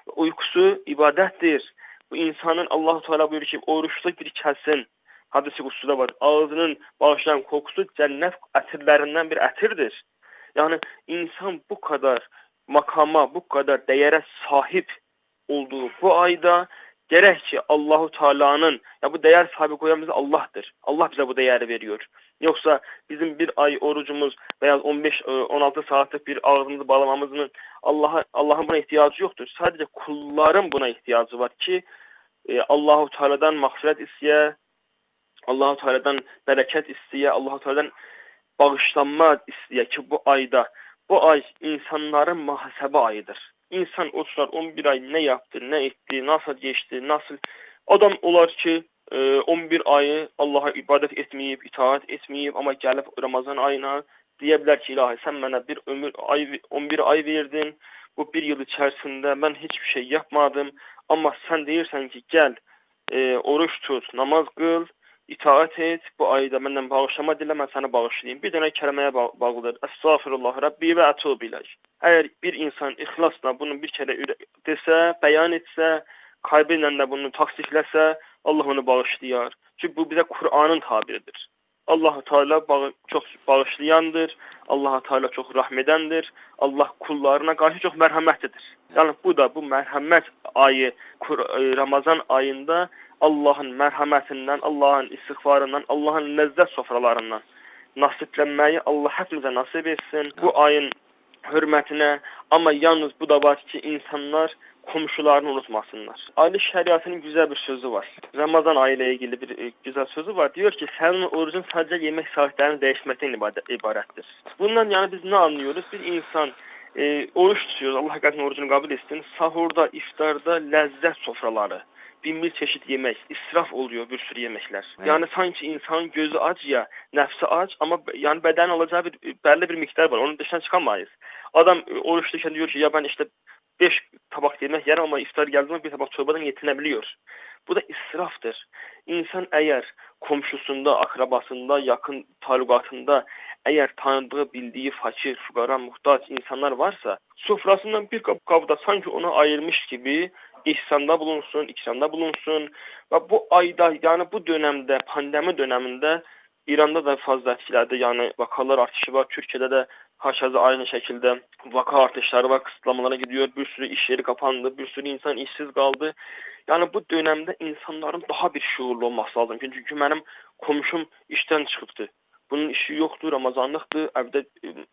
[SPEAKER 7] Uykusu ibadettir. Bu insanın Allah-u Teala buyurur ki oruçlu bir kəsin hadisi qudusda var. Ağzının bağışlayan kokusu cennet ətirlərindən bir ətirdir. Yani insan bu kadar makama, bu kadar değere sahip olduğu bu ayda gerek ki Allahu Teala'nın ya bu değer sahibi koyan bize Allah'tır. Allah bize bu değeri veriyor. Yoksa bizim bir ay orucumuz veya on beş on altı saatlik bir ağzımızı bağlamamızın Allah'a Allah'ın buna ihtiyacı yoktur. Sadece kulların buna ihtiyacı var ki e, Allahu Teala'dan mağfiret isteye, Allahu Teala'dan bereket isteye, Allahu Teala'dan bağışlanma isteye ki bu ayda bu ay insanların muhasebe ayıdır. İnsan oturar on bir ay ne yaptı, ne etti, nasıl geçti, nasıl... Adam olar ki on bir ayı Allah'a ibadet etmeyip, itaat etmeyip ama gelip Ramazan ayına diyebilir ki ilahi sen bana bir ömür ay, on bir ay verdin. Bu bir yıl içerisinde ben hiçbir şey yapmadım. Ama sen deyirsən ki gel e, oruç tut, namaz kıl, itaat et, bu ayda benden bağışlama dile, ben seni bağışlayayım. Bir dənə kəlməyə bağ bağlıdır. Estağfirullah Rabbi ve etûbü ileyh. Eğer bir insan ihlasla bunu bir kere desə, beyan etsə, kalbiyle de bunu taksifləsə, Allah onu bağışlayar. Çünkü bu bize Kur'an'ın tabiridir. Allah-u Teala bağ çok bağışlayandır. Allah-u Teala çok rahmedendir. Allah kullarına karşı çok merhametlidir. Yani bu da bu merhamet ayı Ramazan ayında Allah'ın merhametinden, Allah'ın istiğfarından, Allah'ın lezzet sofralarından nasiplenmeyi Allah hepimize nasip etsin. Bu ayın hürmetine ama yalnız bu da var ki insanlar komşularını unutmasınlar. Aile şeriatının güzel bir sözü var. Ramazan ayı ile ilgili bir güzel sözü var. Diyor ki senin orucun sadece yemek saatlerinin değişmesinden ibarettir. Bundan yani biz ne anlıyoruz? Bir insan e, oruç tutuyor. Allah hakikaten orucunu kabul etsin. Sahurda, iftarda lezzet sofraları. Bin bir çeşit yemek, israf oluyor bir sürü yemekler. Evet. Yani sanki insanın gözü aç ya, nefsi aç ama yani beden alacağı bir belli bir miktar var. Onun dışına çıkamayız. Adam oruçluyken diyor ki ya ben işte beş tabak yemek yerim ama iftar geldiğinde bir tabak çorbadan yetinebiliyor. Bu da israftır. İnsan eğer komşusunda, akrabasında, yakın talukatında eğer tanıdığı, bildiği fakir, fukara, muhtaç insanlar varsa sofrasından bir kap kabda sanki ona ayırmış gibi ihsanda bulunsun, ikramda bulunsun. Ve bu ayda yani bu dönemde, pandemi döneminde İran'da da fazla etkiledi. Yani vakalar artışı var. Türkiye'de de haşazı aynı şekilde vaka artışları var, kısıtlamalara gidiyor. Bir sürü iş yeri kapandı, bir sürü insan işsiz kaldı. Yani bu dönemde insanların daha bir şuurlu olması lazım. Çünkü benim komşum işten çıktı. Bunun işi yoktu, Ramazanlıktı, evde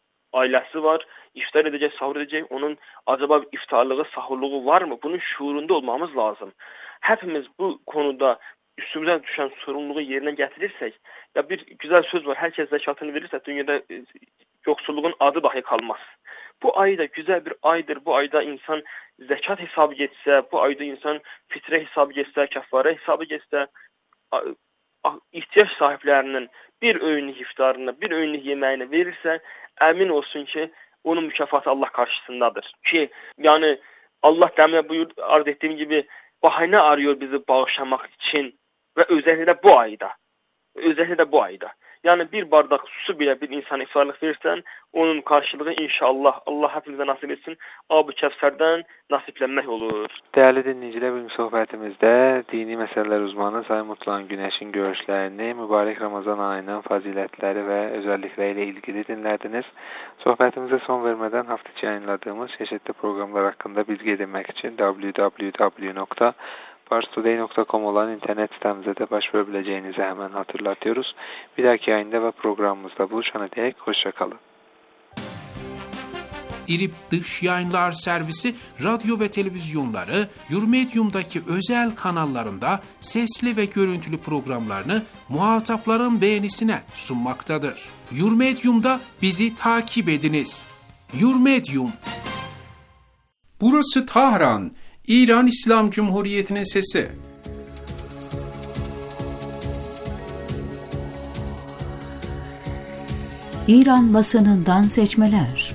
[SPEAKER 7] ailesi var, iftar edecek, sahur edecek. Onun acaba iftarlığı, sahurluğu var mı? Bunun şuurunda olmamız lazım. Hepimiz bu konuda üstümüzden düşen sorumluluğu yerine getirirsek, ya bir güzel söz var, herkes zekatını verirse dünyada yoksulluğun adı dahi kalmaz. Bu ayda güzel bir aydır. Bu ayda insan zekat hesabı geçse, bu ayda insan fitre hesabı geçse, kefare hesabı geçse, ihtiyaç sahiplerinin bir öğünlük iftarını, bir öğünlük yemeğini verirse, emin olsun ki onun mükafatı Allah karşısındadır. Ki yani Allah demin buyur, arz ettiğim gibi bahane arıyor bizi bağışlamak için ve özellikle bu ayda. Özellikle bu ayda. Yani bir bardak su bile bir insana iftarlık verirsen onun karşılığı inşallah Allah hepimize nasip etsin. Ab-ı Kevser'den nasiplenmek olur.
[SPEAKER 6] Değerli dinleyiciler, bugün sohbetimizde dini meseleler uzmanı Sayın Mutluhan Güneş'in görüşlerini mübarek Ramazan ayının faziletleri ve özellikleriyle ilgili dinlediniz. Sohbetimize son vermeden hafta içi yayınladığımız çeşitli programlar hakkında bilgi edinmek için double-u double-u double-u nokta parstoday nokta com olan internet sitemize de başvurabileceğinizi hemen hatırlatıyoruz. Bir dahaki yayında ve programımızda buluşana dek hoşça kalın.
[SPEAKER 8] İRİB Dış Yayınlar Servisi radyo ve televizyonları Yurmedium'daki özel kanallarında sesli ve görüntülü programlarını muhatapların beğenisine sunmaktadır. Yurmedium'da bizi takip ediniz. Yurmedium. Burası Tahran, İran İslam Cumhuriyeti'nin sesi.
[SPEAKER 4] İran basınından seçmeler.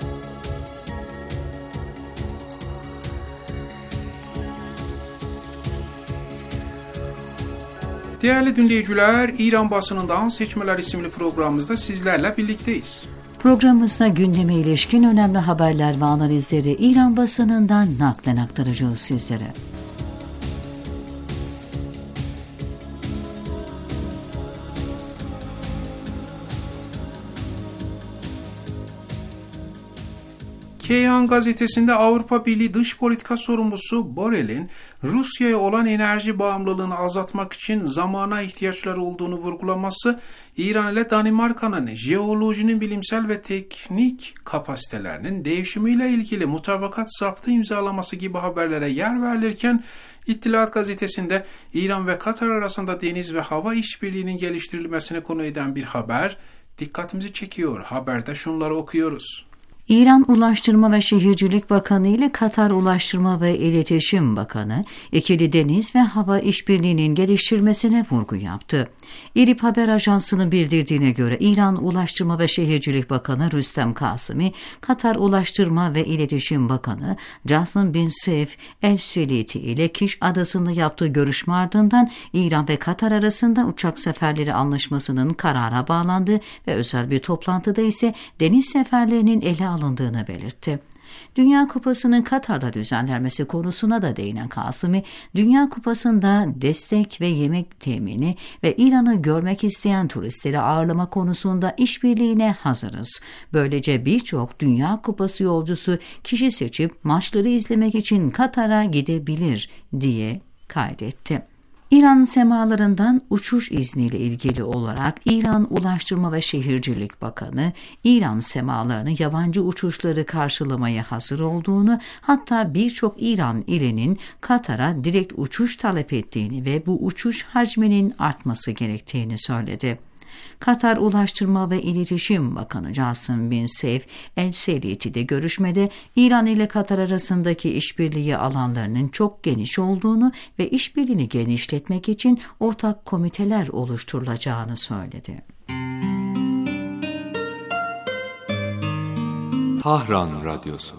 [SPEAKER 8] Değerli dinleyiciler, İran basınından seçmeler isimli programımızda sizlerle birlikteyiz.
[SPEAKER 4] Programımızda gündeme ilişkin önemli haberler ve analizleri İran basınından naklen aktaracağız sizlere.
[SPEAKER 8] Kayhan gazetesinde Avrupa Birliği Dış Politika Sorumlusu Borrell'in Rusya'ya olan enerji bağımlılığını azaltmak için zamana ihtiyaçları olduğunu vurgulaması, İran ile Danimarka'nın jeolojinin bilimsel ve teknik kapasitelerinin değişimiyle ilgili mutabakat zaptı imzalaması gibi haberlere yer verilirken, İttihat gazetesinde İran ve Katar arasında deniz ve hava işbirliğinin geliştirilmesine konu eden bir haber dikkatimizi çekiyor. Haberde şunları okuyoruz.
[SPEAKER 4] İran Ulaştırma ve Şehircilik Bakanı ile Katar Ulaştırma ve İletişim Bakanı, ikili deniz ve hava işbirliğinin geliştirilmesine vurgu yaptı. İRİB Haber Ajansı'nın bildirdiğine göre İran Ulaştırma ve Şehircilik Bakanı Rüstem Kasimi, Katar Ulaştırma ve İletişim Bakanı Jassim bin Seif El-Seliti ile Kiş Adası'nda yaptığı görüşme ardından İran ve Katar arasında uçak seferleri anlaşmasının karara bağlandığı ve özel bir toplantıda ise deniz seferlerinin ele alındığını belirtti. Dünya Kupası'nın Katar'da düzenlenmesi konusuna da değinen Kasimi, Dünya Kupası'nda destek ve yemek temini ve İran'ı görmek isteyen turistleri ağırlama konusunda işbirliğine hazırız. Böylece birçok Dünya Kupası yolcusu kişi seçip maçları izlemek için Katar'a gidebilir diye kaydetti. İran semalarından uçuş izniyle ilgili olarak İran Ulaştırma ve Şehircilik Bakanı, İran semalarını yabancı uçuşları karşılamaya hazır olduğunu, hatta birçok İran ilinin Katar'a direkt uçuş talep ettiğini ve bu uçuş hacminin artması gerektiğini söyledi. Katar Ulaştırma ve İletişim Bakanı Jassim bin Seif El-Seliti de görüşmede İran ile Katar arasındaki işbirliği alanlarının çok geniş olduğunu ve işbirliğini genişletmek için ortak komiteler oluşturulacağını söyledi.
[SPEAKER 9] Tahran Radyosu.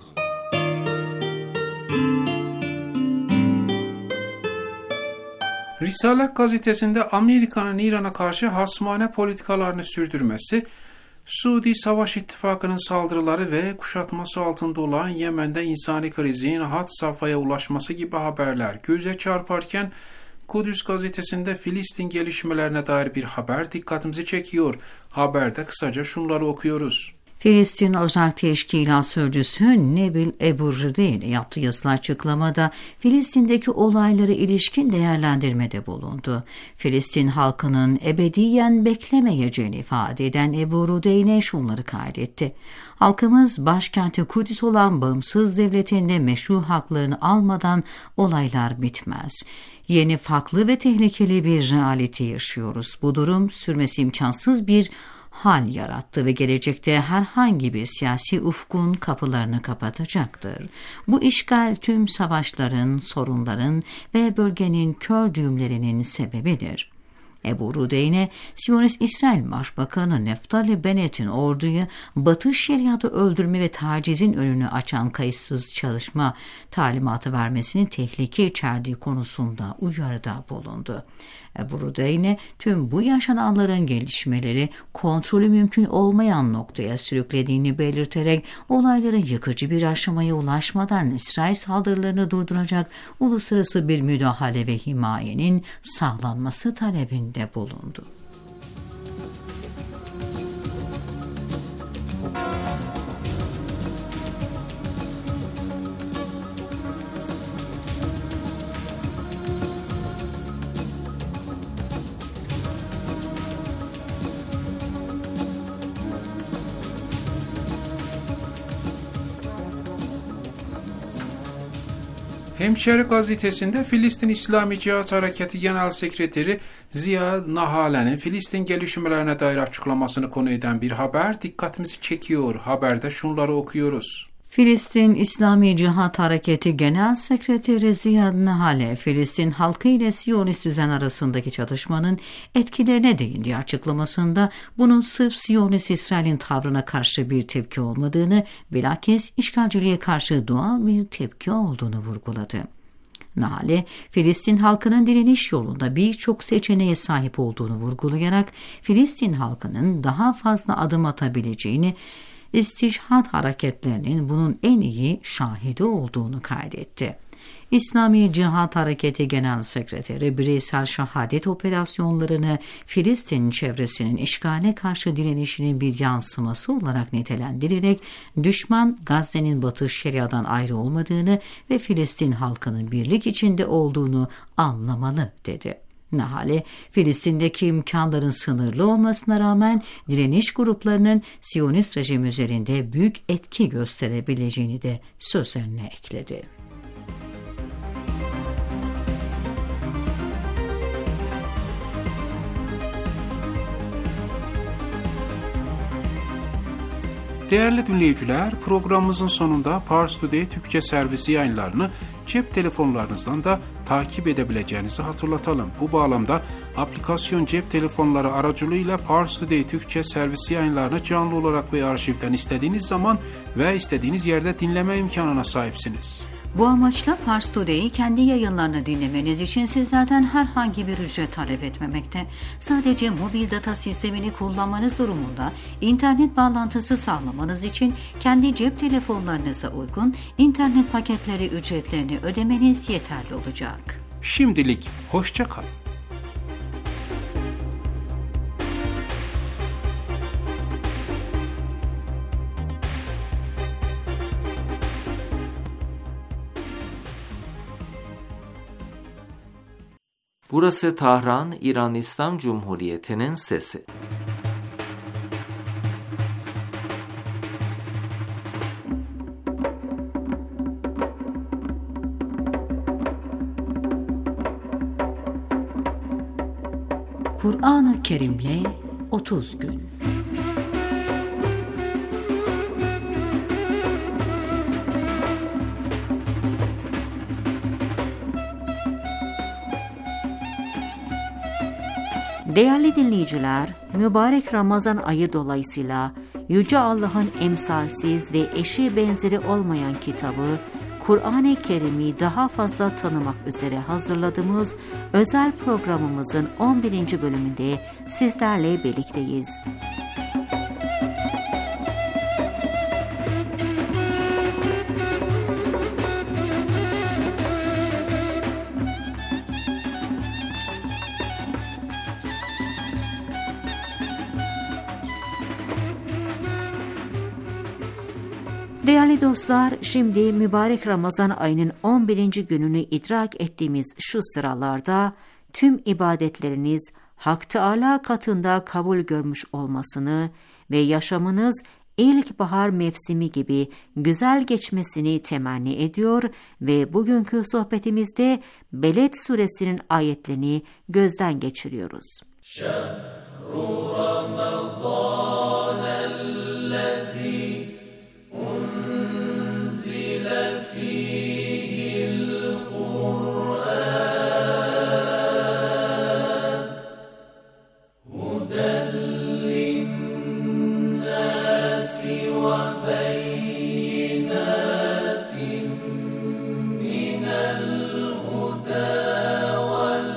[SPEAKER 8] Risalet gazetesinde Amerika'nın İran'a karşı hasmane politikalarını sürdürmesi, Suudi Savaş İttifakı'nın saldırıları ve kuşatması altında olan Yemen'de insani krizin had safhaya ulaşması gibi haberler göze çarparken, Kudüs gazetesinde Filistin gelişmelerine dair bir haber dikkatimizi çekiyor. Haberde kısaca şunları okuyoruz.
[SPEAKER 4] Filistin Özel Teşkilat Sözcüsü Nebil Eburri ile yaptığı yazılı açıklamada Filistin'deki olaylara ilişkin değerlendirmede bulundu. Filistin halkının ebediyen beklemeyeceğini ifade eden Eburri şunları kaydetti. Halkımız başkenti Kudüs olan bağımsız devletinde meşru haklarını almadan olaylar bitmez. Yeni, farklı ve tehlikeli bir realite yaşıyoruz. Bu durum sürmesi imkansız bir hal yarattı ve gelecekte herhangi bir siyasi ufkun kapılarını kapatacaktır. Bu işgal tüm savaşların, sorunların ve bölgenin kör düğümlerinin sebebidir. Ebu Rudeyne, Siyonist İsrail Başbakanı Naftali Bennett'in orduyu Batı şeriatı öldürme ve tacizin önünü açan kayıtsız çalışma talimatı vermesinin tehlike içerdiği konusunda uyarıda bulundu. Ebu Rudeyne, tüm bu yaşananların gelişmeleri kontrolü mümkün olmayan noktaya sürüklediğini belirterek olayların yıkıcı bir aşamaya ulaşmadan İsrail saldırılarını durduracak uluslararası bir müdahale ve himayenin sağlanması talebinde bulundu.
[SPEAKER 8] Hemşeri gazetesinde Filistin İslami Cihat Hareketi Genel Sekreteri Ziya Nahale'nin Filistin gelişmelerine dair açıklamasını konu eden bir haber dikkatimizi çekiyor. Haberde şunları okuyoruz.
[SPEAKER 4] Filistin İslami Cihat Hareketi Genel Sekreteri Ziya Nahale, Filistin halkı ile Siyonist düzen arasındaki çatışmanın etkilerine değindiği açıklamasında bunun sırf Siyonist İsrail'in tavrına karşı bir tepki olmadığını, bilakis işgalciliğe karşı doğal bir tepki olduğunu vurguladı. Nahale, Filistin halkının direniş yolunda birçok seçeneğe sahip olduğunu vurgulayarak Filistin halkının daha fazla adım atabileceğini, İstişhad hareketlerinin bunun en iyi şahidi olduğunu kaydetti. İslami Cihat Hareketi Genel Sekreteri bireysel şehadet operasyonlarını Filistin çevresinin işgale karşı direnişinin bir yansıması olarak nitelendirerek düşman Gazze'nin Batı Şeria'dan ayrı olmadığını ve Filistin halkının birlik içinde olduğunu anlamalı dedi. Nahale, Filistin'deki imkanların sınırlı olmasına rağmen direniş gruplarının Siyonist rejim üzerinde büyük etki gösterebileceğini de sözlerine ekledi.
[SPEAKER 8] Değerli dinleyiciler, programımızın sonunda Pars Today Türkçe servisi yayınlarını cep telefonlarınızdan da takip edebileceğinizi hatırlatalım. Bu bağlamda aplikasyon cep telefonları aracılığıyla Pars Today Türkçe servisi yayınlarını canlı olarak ve arşivden istediğiniz zaman ve istediğiniz yerde dinleme imkanına sahipsiniz.
[SPEAKER 4] Bu amaçla Pars Today'i kendi yayınlarını dinlemeniz için sizlerden herhangi bir ücret talep etmemekte. Sadece mobil data sistemini kullanmanız durumunda internet bağlantısı sağlamanız için kendi cep telefonlarınıza uygun internet paketleri ücretlerini ödemeniz yeterli olacak.
[SPEAKER 8] Şimdilik hoşça kalın.
[SPEAKER 1] Burası Tahran, İran İslam Cumhuriyeti'nin sesi.
[SPEAKER 4] Kur'an-ı Kerim'le otuz gün.
[SPEAKER 2] Değerli dinleyiciler, mübarek Ramazan ayı dolayısıyla Yüce Allah'ın emsalsiz ve eşi benzeri olmayan kitabı Kur'an-ı Kerim'i daha fazla tanımak üzere hazırladığımız özel programımızın on birinci bölümünde sizlerle birlikteyiz. Değerli dostlar, şimdi mübarek Ramazan ayının on birinci gününü idrak ettiğimiz şu sıralarda tüm ibadetleriniz Hak Teâlâ katında kabul görmüş olmasını ve yaşamınız ilkbahar mevsimi gibi güzel geçmesini temenni ediyor ve bugünkü sohbetimizde Beled suresinin ayetlerini gözden geçiriyoruz. Şehru Ramazan ellezî unzile fîhil Kur'ân huden linnâsi ve beyinâtin minel hudâ vel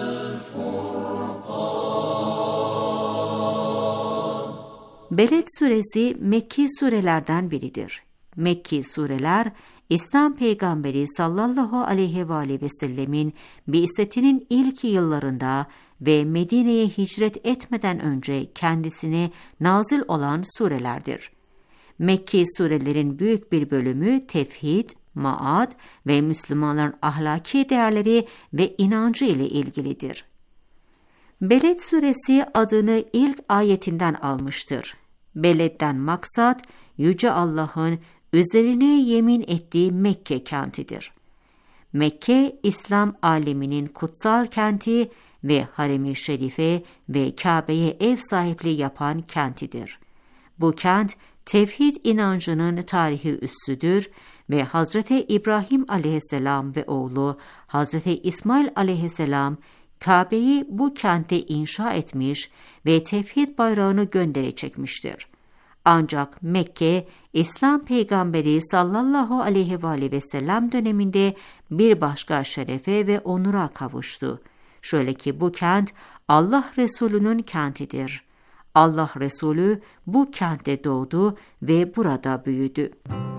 [SPEAKER 2] furqân. Beled suresi Mekki surelerden biridir. Mekki sureler, İslam peygamberi sallallahu aleyhi ve aleyhi ve sellemin bi'setinin ilk yıllarında ve Medine'ye hicret etmeden önce kendisine nazil olan surelerdir. Mekki surelerin büyük bir bölümü tevhid, maad ve Müslümanların ahlaki değerleri ve inancı ile ilgilidir. Beled suresi adını ilk ayetinden almıştır. Beled'den maksat, Yüce Allah'ın üzerine yemin ettiği Mekke kentidir. Mekke, İslam aleminin kutsal kenti ve Harem-i Şerife ve Kabe'ye ev sahipliği yapan kentidir. Bu kent, tevhid inancının tarihi üssüdür ve Hazreti İbrahim aleyhisselam ve oğlu Hazreti İsmail aleyhisselam Kabe'yi bu kente inşa etmiş ve tevhid bayrağını göndere çekmiştir. Ancak Mekke, İslam peygamberi sallallahu aleyhi ve aleyhi ve sellem döneminde bir başka şerefe ve onura kavuştu. Şöyle ki bu kent Allah Resulü'nün kentidir. Allah Resulü bu kentte doğdu ve burada büyüdü.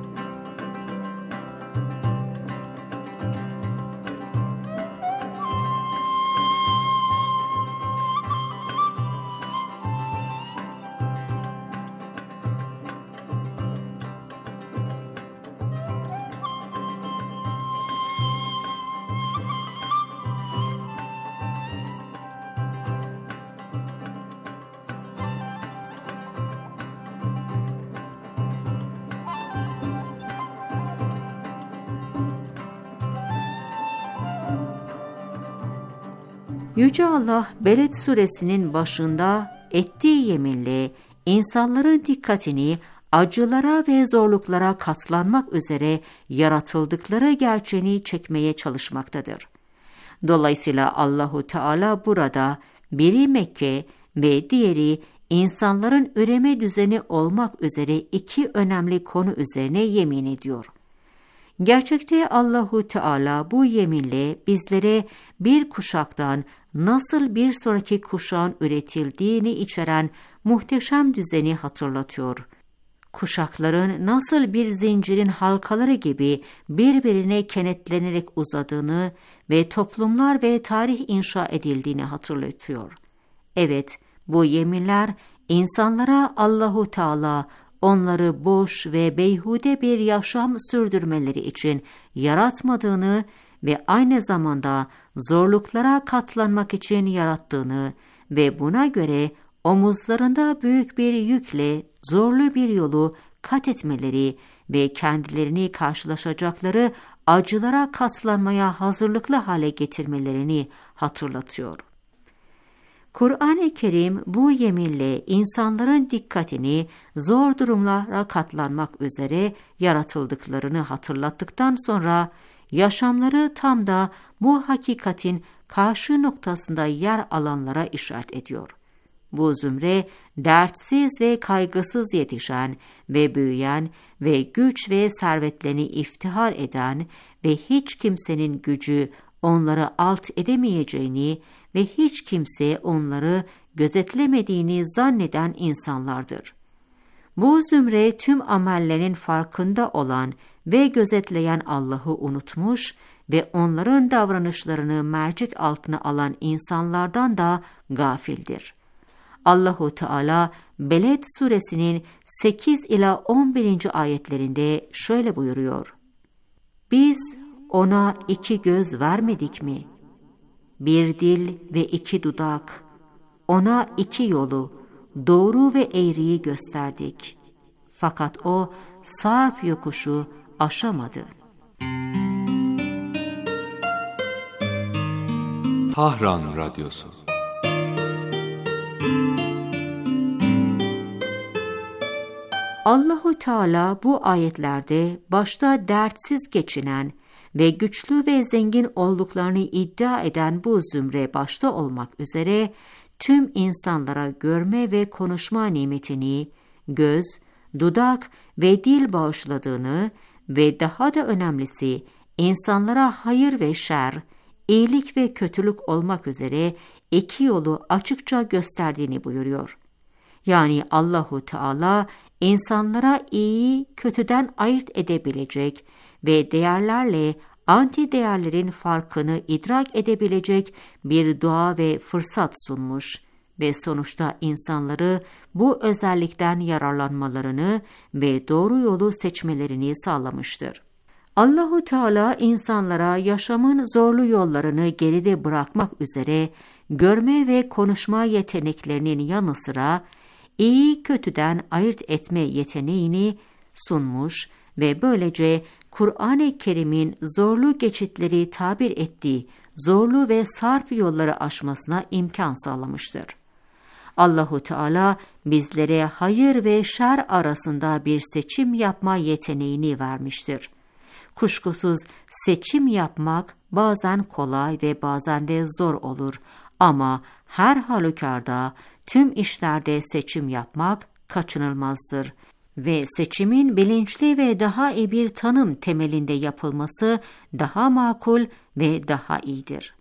[SPEAKER 2] Yüce Allah, Beled suresinin başında ettiği yeminle insanların dikkatini acılara ve zorluklara katlanmak üzere yaratıldıkları gerçeğini çekmeye çalışmaktadır. Dolayısıyla Allahu Teala burada biri Mekke ve diğeri insanların üreme düzeni olmak üzere iki önemli konu üzerine yemin ediyor. Gerçekte Allahu Teala bu yeminle bizlere bir kuşaktan nasıl bir sonraki kuşağın üretildiğini içeren muhteşem düzeni hatırlatıyor. Kuşakların nasıl bir zincirin halkaları gibi birbirine kenetlenerek uzadığını ve toplumlar ve tarih inşa edildiğini hatırlatıyor. Evet, bu yeminler insanlara Allahu Teala onları boş ve beyhude bir yaşam sürdürmeleri için yaratmadığını ve aynı zamanda zorluklara katlanmak için yarattığını ve buna göre omuzlarında büyük bir yükle zorlu bir yolu kat etmeleri ve kendilerini karşılaşacakları acılara katlanmaya hazırlıklı hale getirmelerini hatırlatıyor. Kur'an-ı Kerim bu yeminle insanların dikkatini zor durumlara katlanmak üzere yaratıldıklarını hatırlattıktan sonra yaşamları tam da bu hakikatin karşı noktasında yer alanlara işaret ediyor. Bu zümre dertsiz ve kaygısız yetişen ve büyüyen ve güç ve servetlerini iftihar eden ve hiç kimsenin gücü onları alt edemeyeceğini ve hiç kimse onları gözetlemediğini zanneden insanlardır. Bu zümre tüm amellerin farkında olan ve gözetleyen Allah'ı unutmuş ve onların davranışlarını mercek altına alan insanlardan da gafildir. Allahu Teala Beled suresinin sekiz ila on birinci ayetlerinde şöyle buyuruyor: Biz ona iki göz vermedik mi? Bir dil ve iki dudak, ona iki yolu, doğru ve eğriyi gösterdik. Fakat o sarf yokuşu aşamadı.
[SPEAKER 9] Tahran Radyosu.
[SPEAKER 2] Allahu Teala bu ayetlerde başta dertsiz geçinen ve güçlü ve zengin olduklarını iddia eden bu zümre başta olmak üzere tüm insanlara görme ve konuşma nimetini, göz, dudak ve dil bağışladığını ve daha da önemlisi insanlara hayır ve şer, iyilik ve kötülük olmak üzere iki yolu açıkça gösterdiğini buyuruyor. Yani Allahu Teala insanlara iyi, kötüden ayırt edebilecek ve değerlerle anti değerlerin farkını idrak edebilecek bir doğa ve fırsat sunmuş ve sonuçta insanları bu özellikten yararlanmalarını ve doğru yolu seçmelerini sağlamıştır. Allahu Teala insanlara yaşamın zorlu yollarını geride bırakmak üzere görme ve konuşma yeteneklerinin yanı sıra iyi kötüden ayırt etme yeteneğini sunmuş ve böylece Kur'an-ı Kerim'in zorlu geçitleri tabir ettiği zorlu ve sarp yolları aşmasına imkan sağlamıştır. Allahu Teala bizlere hayır ve şer arasında bir seçim yapma yeteneğini vermiştir. Kuşkusuz seçim yapmak bazen kolay ve bazen de zor olur ama her halükarda tüm işlerde seçim yapmak kaçınılmazdır ve seçimin bilinçli ve daha iyi bir tanım temelinde yapılması daha makul ve daha iyidir.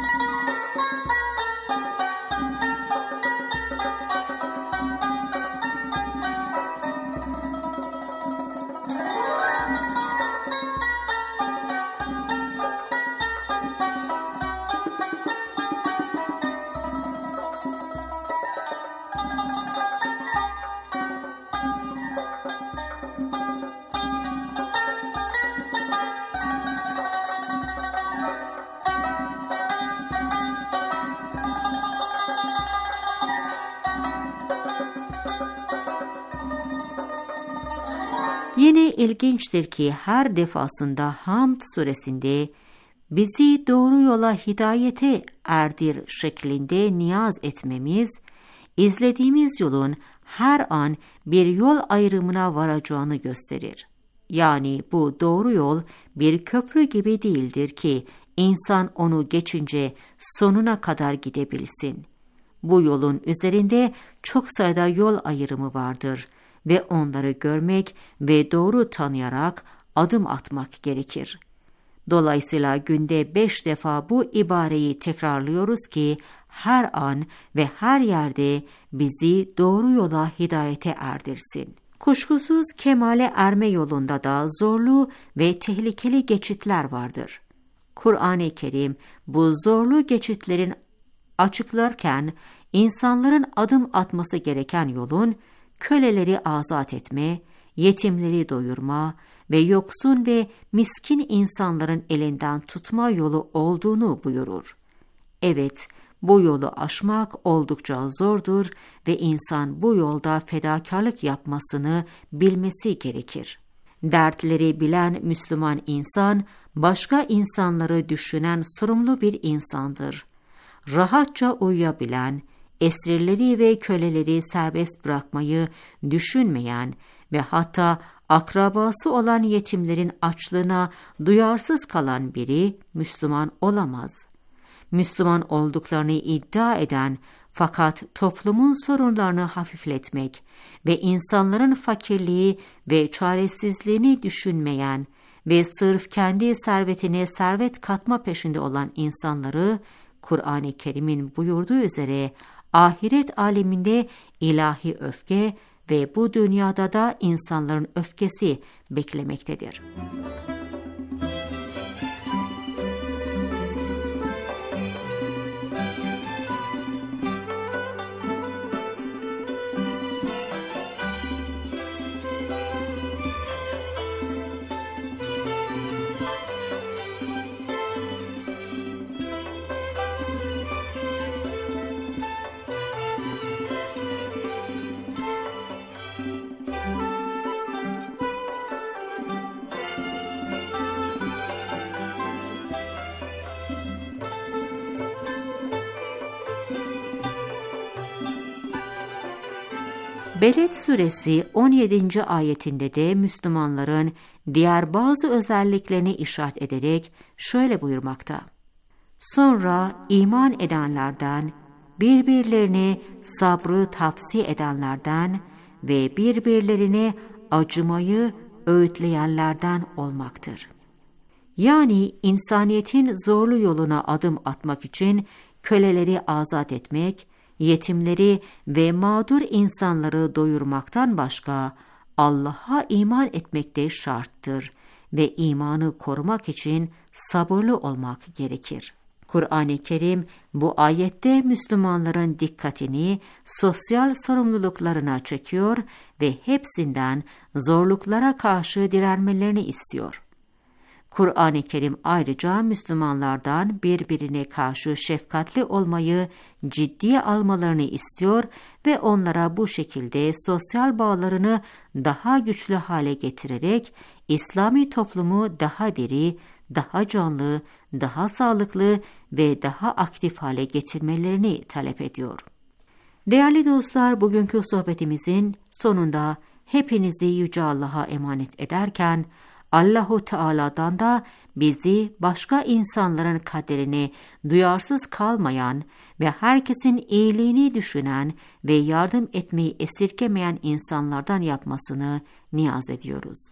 [SPEAKER 2] Yine ilginçtir ki her defasında Hamd suresinde bizi doğru yola hidayete erdir şeklinde niyaz etmemiz, izlediğimiz yolun her an bir yol ayrımına varacağını gösterir. Yani bu doğru yol bir köprü gibi değildir ki insan onu geçince sonuna kadar gidebilsin. Bu yolun üzerinde çok sayıda yol ayrımı vardır ve onları görmek ve doğru tanıyarak adım atmak gerekir. Dolayısıyla günde beş defa bu ibareyi tekrarlıyoruz ki her an ve her yerde bizi doğru yola hidayete erdirsin. Kuşkusuz kemale erme yolunda da zorlu ve tehlikeli geçitler vardır. Kur'an-ı Kerim bu zorlu geçitlerin açıklarken insanların adım atması gereken yolun köleleri azat etme, yetimleri doyurma ve yoksun ve miskin insanların elinden tutma yolu olduğunu buyurur. Evet, bu yolu aşmak oldukça zordur ve insan bu yolda fedakarlık yapmasını bilmesi gerekir. Dertleri bilen Müslüman insan, başka insanları düşünen sorumlu bir insandır. Rahatça uyuyabilen, esirleri ve köleleri serbest bırakmayı düşünmeyen ve hatta akrabası olan yetimlerin açlığına duyarsız kalan biri Müslüman olamaz. Müslüman olduklarını iddia eden fakat toplumun sorunlarını hafifletmek ve insanların fakirliği ve çaresizliğini düşünmeyen ve sırf kendi servetine servet katma peşinde olan insanları Kur'an-ı Kerim'in buyurduğu üzere ahiret aleminde ilahi öfke ve bu dünyada da insanların öfkesi beklemektedir. Beled suresi on yedinci ayetinde de Müslümanların diğer bazı özelliklerini işaret ederek şöyle buyurmakta. Sonra iman edenlerden, birbirlerine sabrı tavsiye edenlerden ve birbirlerine acımayı öğütleyenlerden olmaktır. Yani insaniyetin zorlu yoluna adım atmak için köleleri azat etmek, yetimleri ve mağdur insanları doyurmaktan başka Allah'a iman etmek de şarttır ve imanı korumak için sabırlı olmak gerekir. Kur'an-ı Kerim bu ayette Müslümanların dikkatini sosyal sorumluluklarına çekiyor ve hepsinden zorluklara karşı direnmelerini istiyor. Kur'an-ı Kerim ayrıca Müslümanlardan birbirine karşı şefkatli olmayı ciddiye almalarını istiyor ve onlara bu şekilde sosyal bağlarını daha güçlü hale getirerek İslami toplumu daha diri, daha canlı, daha sağlıklı ve daha aktif hale getirmelerini talep ediyor. Değerli dostlar, bugünkü sohbetimizin sonunda hepinizi Yüce Allah'a emanet ederken, Allahu Teala'dan da bizi başka insanların kaderine duyarsız kalmayan ve herkesin iyiliğini düşünen ve yardım etmeyi esirgemeyen insanlardan yapmasını niyaz ediyoruz.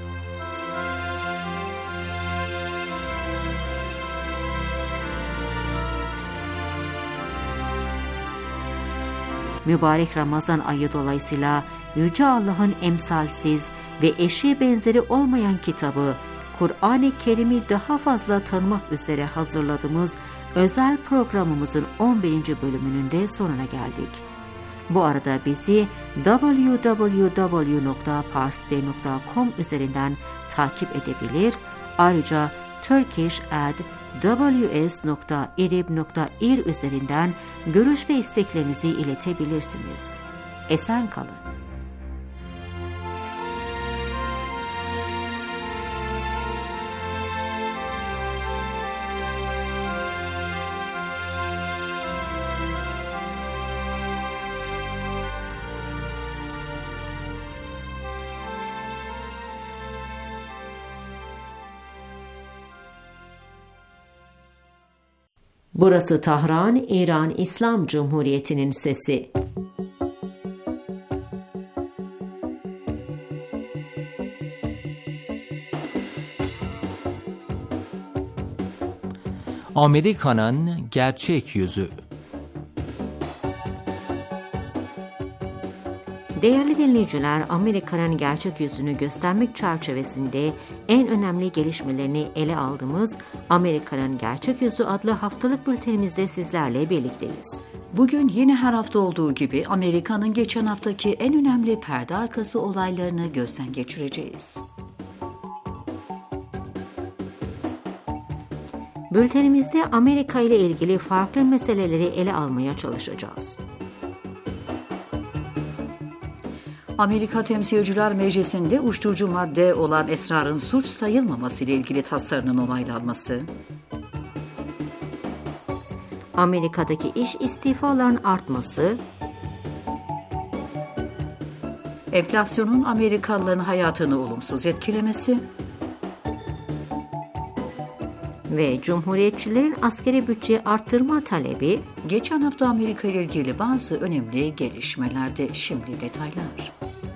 [SPEAKER 2] Mübarek Ramazan ayı dolayısıyla Yüce Allah'ın emsalsiz ve eşi benzeri olmayan kitabı Kur'an-ı Kerim'i daha fazla tanımak üzere hazırladığımız özel programımızın on birinci bölümünün de sonuna geldik. Bu arada bizi double-u double-u double-u nokta parstoday nokta com üzerinden takip edebilir, ayrıca turkish at w s nokta idib nokta ir üzerinden görüş ve isteklerinizi iletebilirsiniz. Esen kalın. Burası Tahran, İran İslam Cumhuriyeti'nin sesi.
[SPEAKER 1] Amerika'nın gerçek yüzü.
[SPEAKER 2] Değerli dinleyiciler, Amerika'nın gerçek yüzünü göstermek çerçevesinde en önemli gelişmelerini ele aldığımız Amerika'nın Gerçek Yüzü adlı haftalık bültenimizde sizlerle birlikteyiz.
[SPEAKER 4] Bugün yine her hafta olduğu gibi Amerika'nın geçen haftaki en önemli perde arkası olaylarını gözden geçireceğiz.
[SPEAKER 2] Bültenimizde Amerika ile ilgili farklı meseleleri ele almaya çalışacağız.
[SPEAKER 4] Amerika Temsilciler Meclisi'nde uyuşturucu madde olan esrarın suç sayılmaması ile ilgili tasarının onaylanması,
[SPEAKER 2] Amerika'daki iş istifaların artması,
[SPEAKER 4] enflasyonun Amerikalıların hayatını olumsuz etkilemesi
[SPEAKER 2] ve Cumhuriyetçilerin askeri bütçe arttırma talebi,
[SPEAKER 4] geçen hafta Amerika ile ilgili bazı önemli gelişmelerde. Şimdi detaylar.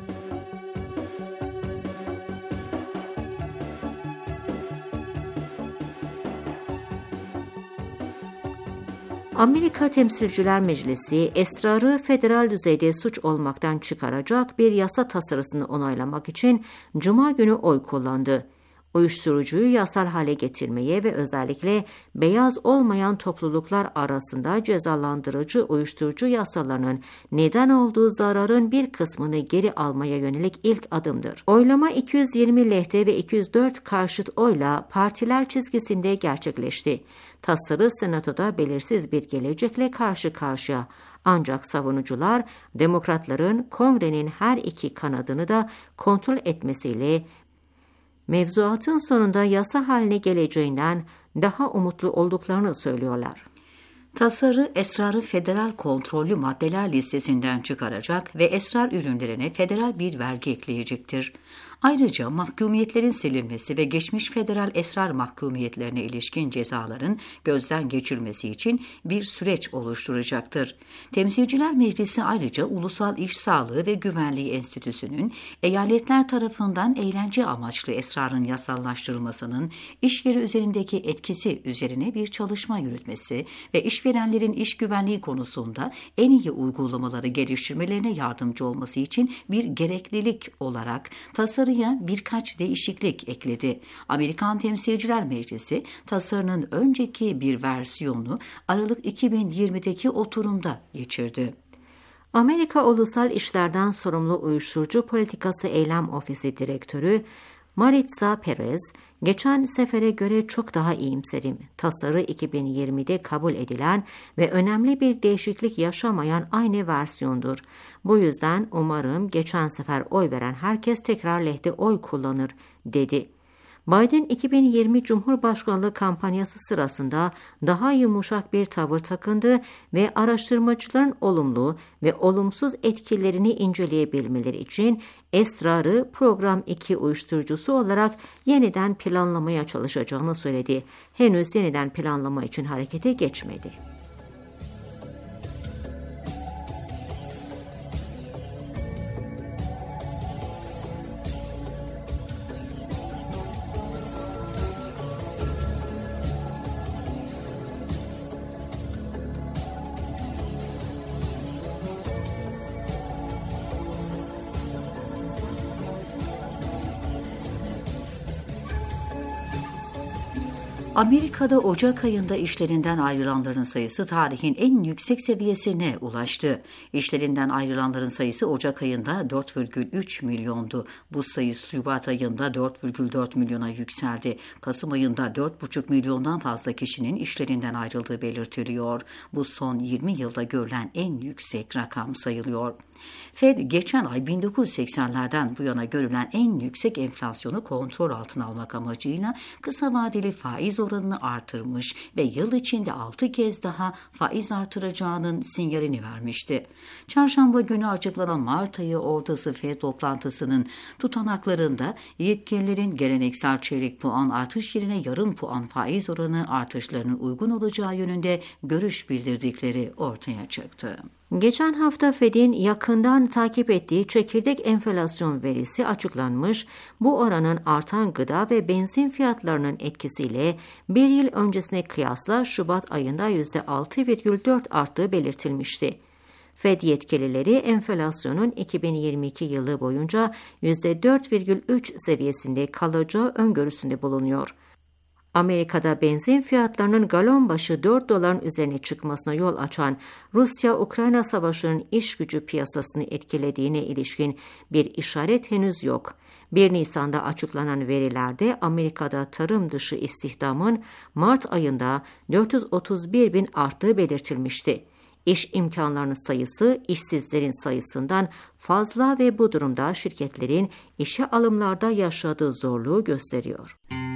[SPEAKER 2] Amerika Temsilciler Meclisi, esrarı federal düzeyde suç olmaktan çıkaracak bir yasa tasarısını onaylamak için Cuma günü oy kullandı. Uyuşturucuyu yasal hale getirmeye ve özellikle beyaz olmayan topluluklar arasında cezalandırıcı uyuşturucu yasalarının neden olduğu zararın bir kısmını geri almaya yönelik ilk adımdır. Oylama iki yüz yirmi lehte ve iki yüz dört karşıt oyla partiler çizgisinde gerçekleşti. Tasarı Senato'da belirsiz bir gelecekle karşı karşıya. Ancak savunucular, demokratların kongrenin her iki kanadını da kontrol etmesiyle mevzuatın sonunda yasa haline geleceğinden daha umutlu olduklarını söylüyorlar.
[SPEAKER 4] Tasarı, esrarı federal kontrollü maddeler listesinden çıkaracak ve esrar ürünlerine federal bir vergi ekleyecektir. Ayrıca mahkumiyetlerin silinmesi ve geçmiş federal esrar mahkumiyetlerine ilişkin cezaların gözden geçirilmesi için bir süreç oluşturacaktır. Temsilciler Meclisi ayrıca Ulusal İş Sağlığı ve Güvenliği Enstitüsü'nün eyaletler tarafından eğlence amaçlı esrarın yasallaştırılmasının iş yeri üzerindeki etkisi üzerine bir çalışma yürütmesi ve işverenlerin iş güvenliği konusunda en iyi uygulamaları geliştirmelerine yardımcı olması için bir gereklilik olarak tasarı birkaç değişiklik ekledi. Amerikan Temsilciler Meclisi tasarının önceki bir versiyonunu Aralık iki bin yirmideki oturumda geçirdi.
[SPEAKER 2] Amerika Ulusal İşlerden Sorumlu Uyuşturucu Politikası Eylem Ofisi Direktörü Maritza Perez, geçen sefere göre çok daha iyimserim. Tasarı iki bin yirmide kabul edilen ve önemli bir değişiklik yaşamayan aynı versiyondur. Bu yüzden umarım geçen sefer oy veren herkes tekrar lehte oy kullanır, dedi. Biden iki bin yirmi Cumhurbaşkanlığı kampanyası sırasında daha yumuşak bir tavır takındı ve araştırmacıların olumlu ve olumsuz etkilerini inceleyebilmeleri için esrarı Program iki uyuşturucusu olarak yeniden planlamaya çalışacağını söyledi. Henüz yeniden planlama için harekete geçmedi.
[SPEAKER 4] Amerika'da Ocak ayında işlerinden ayrılanların sayısı tarihin en yüksek seviyesine ulaştı. İşlerinden ayrılanların sayısı Ocak ayında dört virgül üç milyondu. Bu sayı Şubat ayında dört virgül dört milyona yükseldi. Kasım ayında dört buçuk milyondan fazla kişinin işlerinden ayrıldığı belirtiliyor. Bu son yirmi yılda görülen en yüksek rakam sayılıyor. Fed geçen ay bin dokuz yüz seksenlerden bu yana görülen en yüksek enflasyonu kontrol altına almak amacıyla kısa vadeli faiz oranını artırmış ve yıl içinde altı kez daha faiz artıracağının sinyalini vermişti. Çarşamba günü açıklanan Mart ayı ortası Fed toplantısının tutanaklarında yetkililerin geleneksel çeyrek puan artış yerine yarım puan faiz oranı artışlarının uygun olacağı yönünde görüş bildirdikleri ortaya çıktı.
[SPEAKER 2] Geçen hafta Fed'in yakından takip ettiği çekirdek enflasyon verisi açıklanmış. Bu oranın artan gıda ve benzin fiyatlarının etkisiyle bir yıl öncesine kıyasla Şubat ayında yüzde altı virgül dört arttığı belirtilmişti. Fed yetkilileri enflasyonun iki bin yirmi iki yılı boyunca yüzde dört virgül üç seviyesinde kalacağı öngörüsünde bulunuyor. Amerika'da benzin fiyatlarının galon başı dört doların üzerine çıkmasına yol açan Rusya-Ukrayna savaşının iş gücü piyasasını etkilediğine ilişkin bir işaret henüz yok. bir Nisan'da açıklanan verilerde Amerika'da tarım dışı istihdamın Mart ayında dört yüz otuz bir bin arttığı belirtilmişti. İş imkanlarının sayısı işsizlerin sayısından fazla ve bu durumda şirketlerin işe alımlarda yaşadığı zorluğu gösteriyor.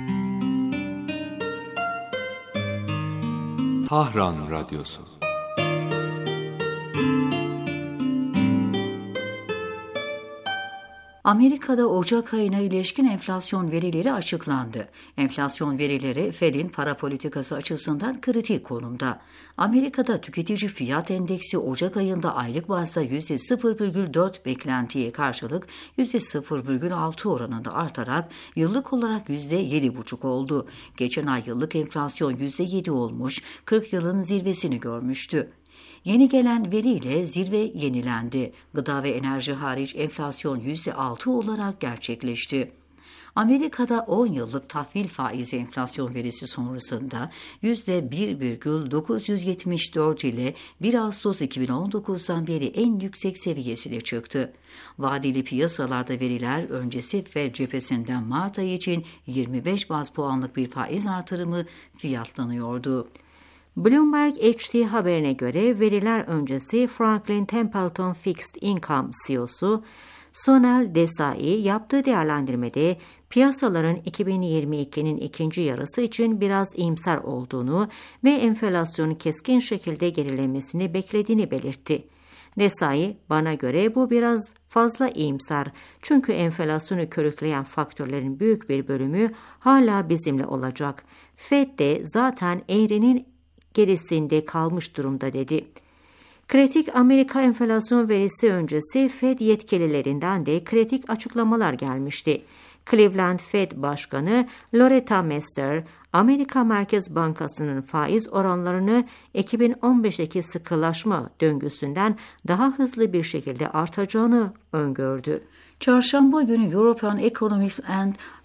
[SPEAKER 9] Tahran Radyosu.
[SPEAKER 4] Amerika'da Ocak ayına ilişkin enflasyon verileri açıklandı. Enflasyon verileri Fed'in para politikası açısından kritik konumda. Amerika'da tüketici fiyat endeksi Ocak ayında aylık bazda yüzde sıfır virgül dört beklentiye karşılık yüzde sıfır virgül altı oranında artarak yıllık olarak yüzde yedi virgül beş oldu. Geçen ay yıllık enflasyon yüzde yedi olmuş, kırk yılın zirvesini görmüştü. Yeni gelen veriyle zirve yenilendi. Gıda ve enerji hariç enflasyon yüzde altı olarak gerçekleşti. Amerika'da on yıllık tahvil faizi enflasyon verisi sonrasında yüzde bir virgül dokuz yüz yetmiş dört ile bir Ağustos iki bin on dokuzdan beri en yüksek seviyesine çıktı. Vadeli piyasalarda veriler öncesi Fed cephesinden Mart ayı için yirmi beş baz puanlık bir faiz artırımı fiyatlanıyordu.
[SPEAKER 2] Bloomberg H D haberine göre veriler öncesi Franklin Templeton Fixed Income C E O'su Sonal Desai yaptığı değerlendirmede piyasaların iki bin yirmi ikinin ikinci yarısı için biraz iyimser olduğunu ve enflasyonun keskin şekilde gerilemesini beklediğini belirtti. Desai, bana göre bu biraz fazla iyimser çünkü enflasyonu körükleyen faktörlerin büyük bir bölümü hala bizimle olacak. Fed de zaten eğrinin gerisinde kalmış durumda dedi. Kritik Amerika enflasyon verisi öncesi Fed yetkililerinden de kritik açıklamalar gelmişti. Cleveland Fed Başkanı Loretta Mester, Amerika Merkez Bankası'nın faiz oranlarını iki bin on beşteki sıkılaşma döngüsünden daha hızlı bir şekilde artacağını öngördü.
[SPEAKER 4] Çarşamba günü European Economics and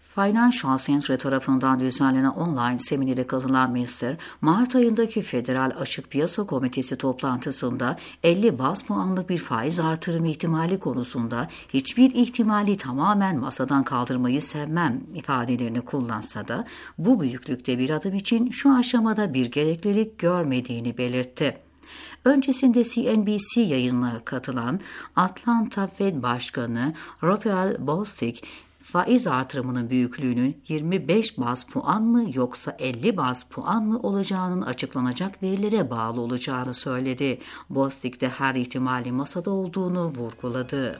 [SPEAKER 4] Financial Century tarafından düzenlenen online seminere katılan Mister, Mart ayındaki Federal Açık Piyasa Komitesi toplantısında elli baz puanlık bir faiz artırımı ihtimali konusunda hiçbir ihtimali tamamen masadan kaldırmayı sevmem ifadelerini kullansa da bu büyüklükte bir adım için şu aşamada bir gereklilik görmediğini belirtti. Öncesinde C N B C yayınına katılan Atlanta Fed Başkanı Raphael Bostic, faiz artırımının büyüklüğünün yirmi beş baz puan mı yoksa elli baz puan mı olacağının açıklanacak verilere bağlı olacağını söyledi. Bostic de her ihtimali masada olduğunu vurguladı.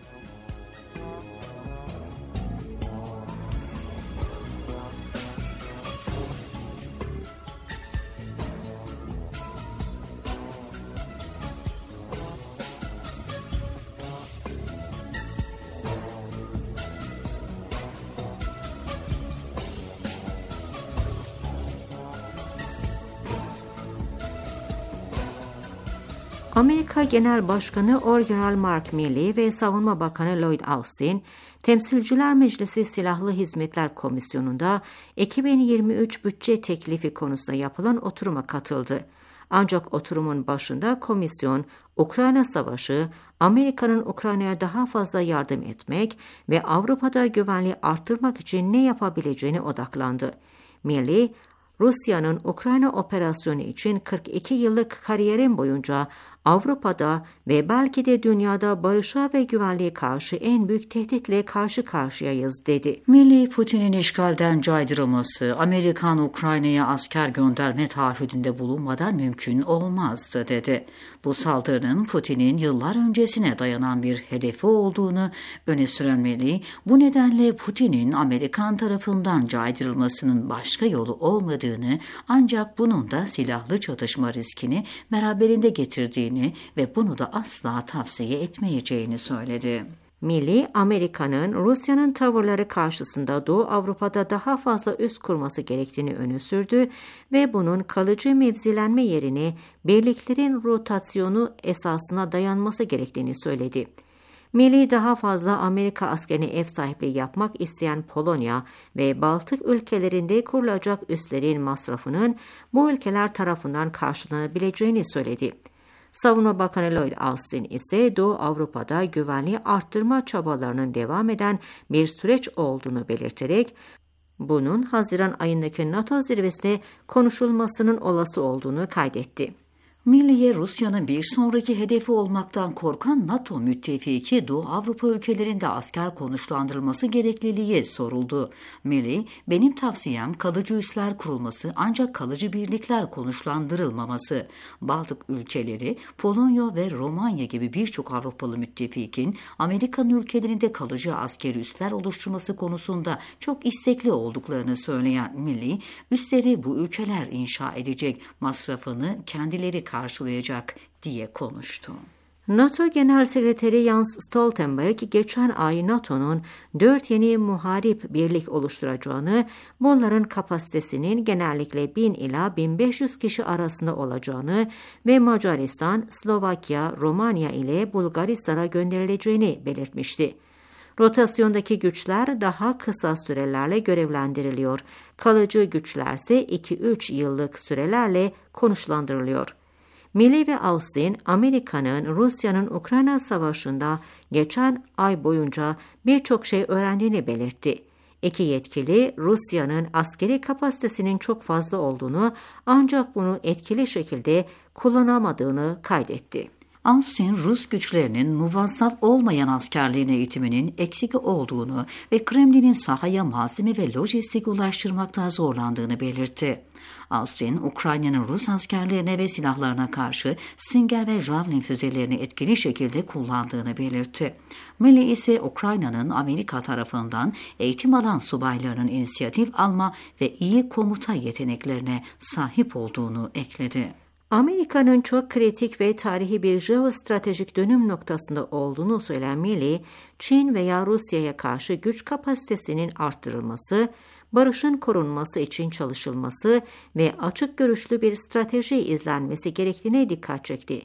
[SPEAKER 2] Amerika Genel Başkanı Orgeneral Mark Milley ve Savunma Bakanı Lloyd Austin, Temsilciler Meclisi Silahlı Hizmetler Komisyonu'nda iki bin yirmi üç bütçe teklifi konusunda yapılan oturuma katıldı. Ancak oturumun başında komisyon, Ukrayna Savaşı, Amerika'nın Ukrayna'ya daha fazla yardım etmek ve Avrupa'da güvenliği arttırmak için ne yapabileceğine odaklandı. Milley, Rusya'nın Ukrayna operasyonu için kırk iki yıllık kariyerim boyunca Avrupa'da ve belki de dünyada barışa ve güvenliğe karşı en büyük tehditle karşı karşıyayız dedi.
[SPEAKER 4] Milley, Putin'in işgalden caydırılması, Amerikan Ukrayna'ya asker gönderme taahhüdünde bulunmadan mümkün olmazdı dedi. Bu saldırının Putin'in yıllar öncesine dayanan bir hedefi olduğunu öne süren Milley, bu nedenle Putin'in Amerikan tarafından caydırılmasının başka yolu olmadığını, ancak bunun da silahlı çatışma riskini beraberinde getirdiğini ve bunu da asla tavsiye etmeyeceğini söyledi.
[SPEAKER 2] Milley, Amerika'nın Rusya'nın tavırları karşısında Doğu Avrupa'da daha fazla üs kurması gerektiğini öne sürdü ve bunun kalıcı mevzilenme yerine birliklerin rotasyonu esasına dayanması gerektiğini söyledi. Milley, daha fazla Amerika askerine ev sahipliği yapmak isteyen Polonya ve Baltık ülkelerinde kurulacak üslerin masrafının bu ülkeler tarafından karşılanabileceğini söyledi. Savunma Bakanı Lloyd Austin ise Doğu Avrupa'da güvenliği arttırma çabalarının devam eden bir süreç olduğunu belirterek, bunun Haziran ayındaki NATO zirvesinde konuşulmasının olası olduğunu kaydetti.
[SPEAKER 4] Milley'e Rusya'nın bir sonraki hedefi olmaktan korkan NATO müttefiki Doğu Avrupa ülkelerinde asker konuşlandırılması gerekliliği soruldu. Milley, benim tavsiyem kalıcı üsler kurulması ancak kalıcı birlikler konuşlandırılmaması. Baltık ülkeleri, Polonya ve Romanya gibi birçok Avrupalı müttefikin Amerikan ülkelerinde kalıcı askeri üsler oluşturması konusunda çok istekli olduklarını söyleyen Milley, üsleri bu ülkeler inşa edecek, masrafını kendileri karşılayacak diye konuştu.
[SPEAKER 2] NATO Genel Sekreteri Jens Stoltenberg, geçen ay NATO'nun dört yeni muharip birlik oluşturacağını, bunların kapasitesinin genellikle bin ila bin beş yüz kişi arasında olacağını ve Macaristan, Slovakya, Romanya ile Bulgaristan'a gönderileceğini belirtmişti. Rotasyondaki güçler daha kısa sürelerle görevlendiriliyor. Kalıcı güçlerse iki üç yıllık sürelerle konuşlandırılıyor. Milley ve Austin, Amerika'nın Rusya'nın Ukrayna Savaşı'nda geçen ay boyunca birçok şey öğrendiğini belirtti. İki yetkili, Rusya'nın askeri kapasitesinin çok fazla olduğunu ancak bunu etkili şekilde kullanamadığını kaydetti.
[SPEAKER 4] Austin, Rus güçlerinin muvazzaf olmayan askerliğin eğitiminin eksik olduğunu ve Kremlin'in sahaya malzeme ve lojistik ulaştırmakta zorlandığını belirtti. Austin, Ukrayna'nın Rus askerlerine ve silahlarına karşı Stinger ve Javelin füzelerini etkili şekilde kullandığını belirtti. Milley ise Ukrayna'nın Amerika tarafından eğitim alan subaylarının inisiyatif alma ve iyi komuta yeteneklerine sahip olduğunu ekledi.
[SPEAKER 2] Amerika'nın çok kritik ve tarihi bir jeostratejik dönüm noktasında olduğunu söyleyen Milley, Çin veya Rusya'ya karşı güç kapasitesinin arttırılması, barışın korunması için çalışılması ve açık görüşlü bir strateji izlenmesi gerektiğine dikkat çekti.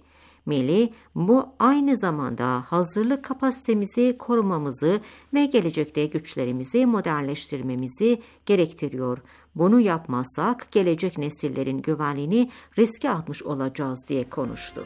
[SPEAKER 2] Milli, bu aynı zamanda hazırlık kapasitemizi korumamızı ve gelecekte güçlerimizi modernleştirmemizi gerektiriyor. Bunu yapmazsak gelecek nesillerin güvenliğini riske atmış olacağız diye konuştu.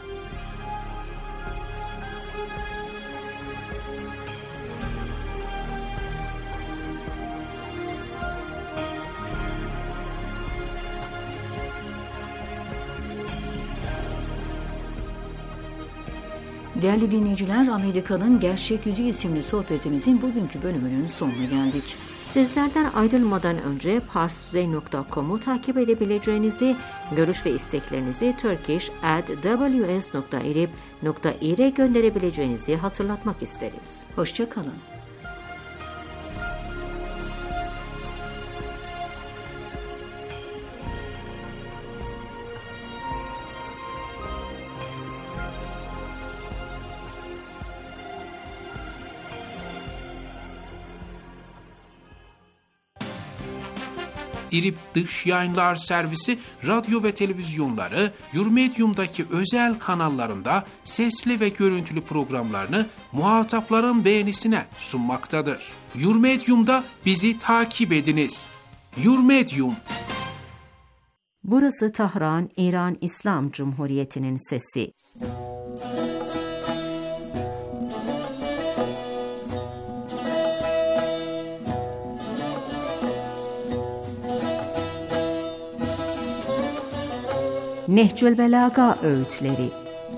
[SPEAKER 4] Değerli dinleyiciler, Amerika'nın Gerçek Yüzü isimli sohbetimizin bugünkü bölümünün sonuna geldik.
[SPEAKER 2] Sizlerden ayrılmadan önce pars today nokta com'u takip edebileceğinizi, görüş ve isteklerinizi turkish at w s nokta irib nokta ir'e gönderebileceğinizi hatırlatmak isteriz.
[SPEAKER 4] Hoşça kalın.
[SPEAKER 8] İrib Dış Yayınlar Servisi radyo ve televizyonları Yurmedium'daki özel kanallarında sesli ve görüntülü programlarını muhatapların beğenisine sunmaktadır. Yurmedium'da bizi takip ediniz. Yurmedium.
[SPEAKER 2] Burası Tahran, İran İslam Cumhuriyeti'nin sesi. Nehcül Belaga öğütleri.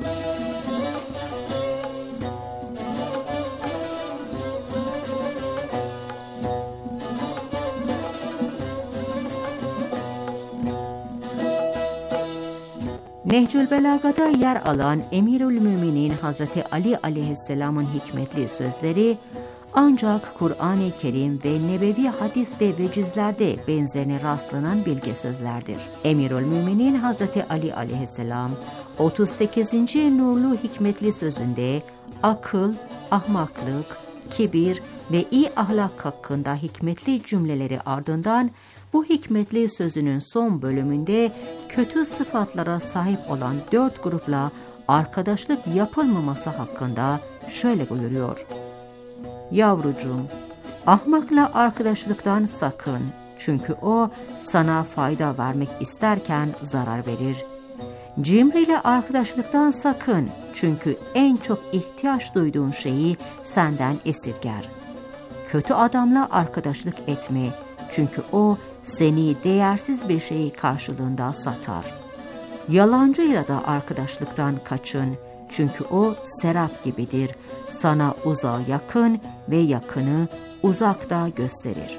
[SPEAKER 2] Nehcül Belaga'da yer alan Emirül Müminin Hazreti Ali Aleyhisselam'ın hikmetli sözleri, ancak Kur'an-ı Kerim ve nebevi hadis ve vecizlerde benzerine rastlanan bilge sözlerdir. Emirül Müminin Hazreti Ali Aleyhisselam otuz sekizinci nurlu hikmetli sözünde akıl, ahmaklık, kibir ve iyi ahlak hakkında hikmetli cümleleri ardından bu hikmetli sözünün son bölümünde kötü sıfatlara sahip olan dört grupla arkadaşlık yapılmaması hakkında şöyle buyuruyor. Yavrucuğum, ahmakla arkadaşlıktan sakın, çünkü o sana fayda vermek isterken zarar verir. Cimriyle arkadaşlıktan sakın, çünkü en çok ihtiyaç duyduğun şeyi senden esirger. Kötü adamla arkadaşlık etme, çünkü o seni değersiz bir şeyi karşılığında satar. Yalancıyla da arkadaşlıktan kaçın, çünkü o serap gibidir. Sana uzağa yakın ve yakını uzakta gösterir.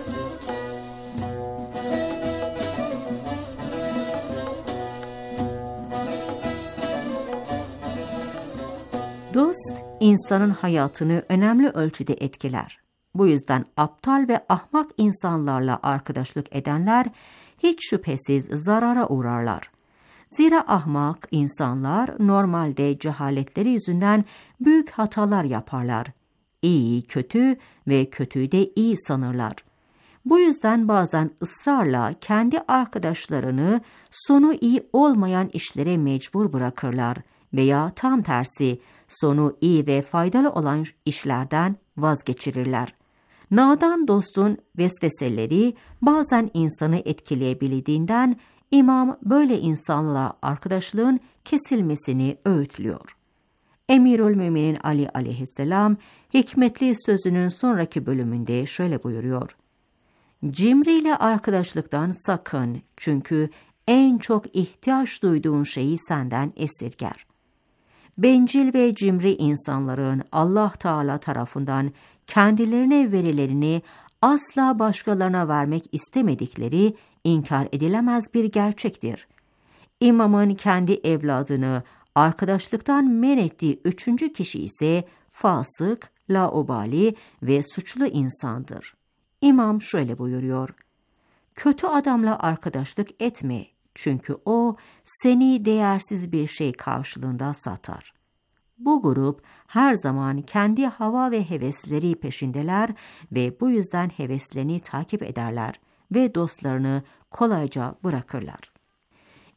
[SPEAKER 2] Dost, insanın hayatını önemli ölçüde etkiler. Bu yüzden aptal ve ahmak insanlarla arkadaşlık edenler hiç şüphesiz zarara uğrarlar. Zira ahmak insanlar normalde cehaletleri yüzünden büyük hatalar yaparlar. İyiyi kötü ve kötüyü de iyi sanırlar. Bu yüzden bazen ısrarla kendi arkadaşlarını sonu iyi olmayan işlere mecbur bırakırlar veya tam tersi sonu iyi ve faydalı olan işlerden vazgeçirirler. Nadan dostun vesveseleri bazen insanı etkileyebildiğinden İmam böyle insanlarla arkadaşlığın kesilmesini öğütlüyor. Emirül Müminin Ali aleyhisselam hikmetli sözünün sonraki bölümünde şöyle buyuruyor. Cimriyle arkadaşlıktan sakın, çünkü en çok ihtiyaç duyduğun şeyi senden esirger. Bencil ve cimri insanların Allah Teala tarafından kendilerine verilerini asla başkalarına vermek istemedikleri inkar edilemez bir gerçektir. İmamın kendi evladını arkadaşlıktan men ettiği üçüncü kişi ise fasık, laubali ve suçlu insandır. İmam şöyle buyuruyor. Kötü adamla arkadaşlık etme, çünkü o seni değersiz bir şey karşılığında satar. Bu grup her zaman kendi hava ve hevesleri peşindeler ve bu yüzden heveslerini takip ederler ve dostlarını kolayca bırakırlar.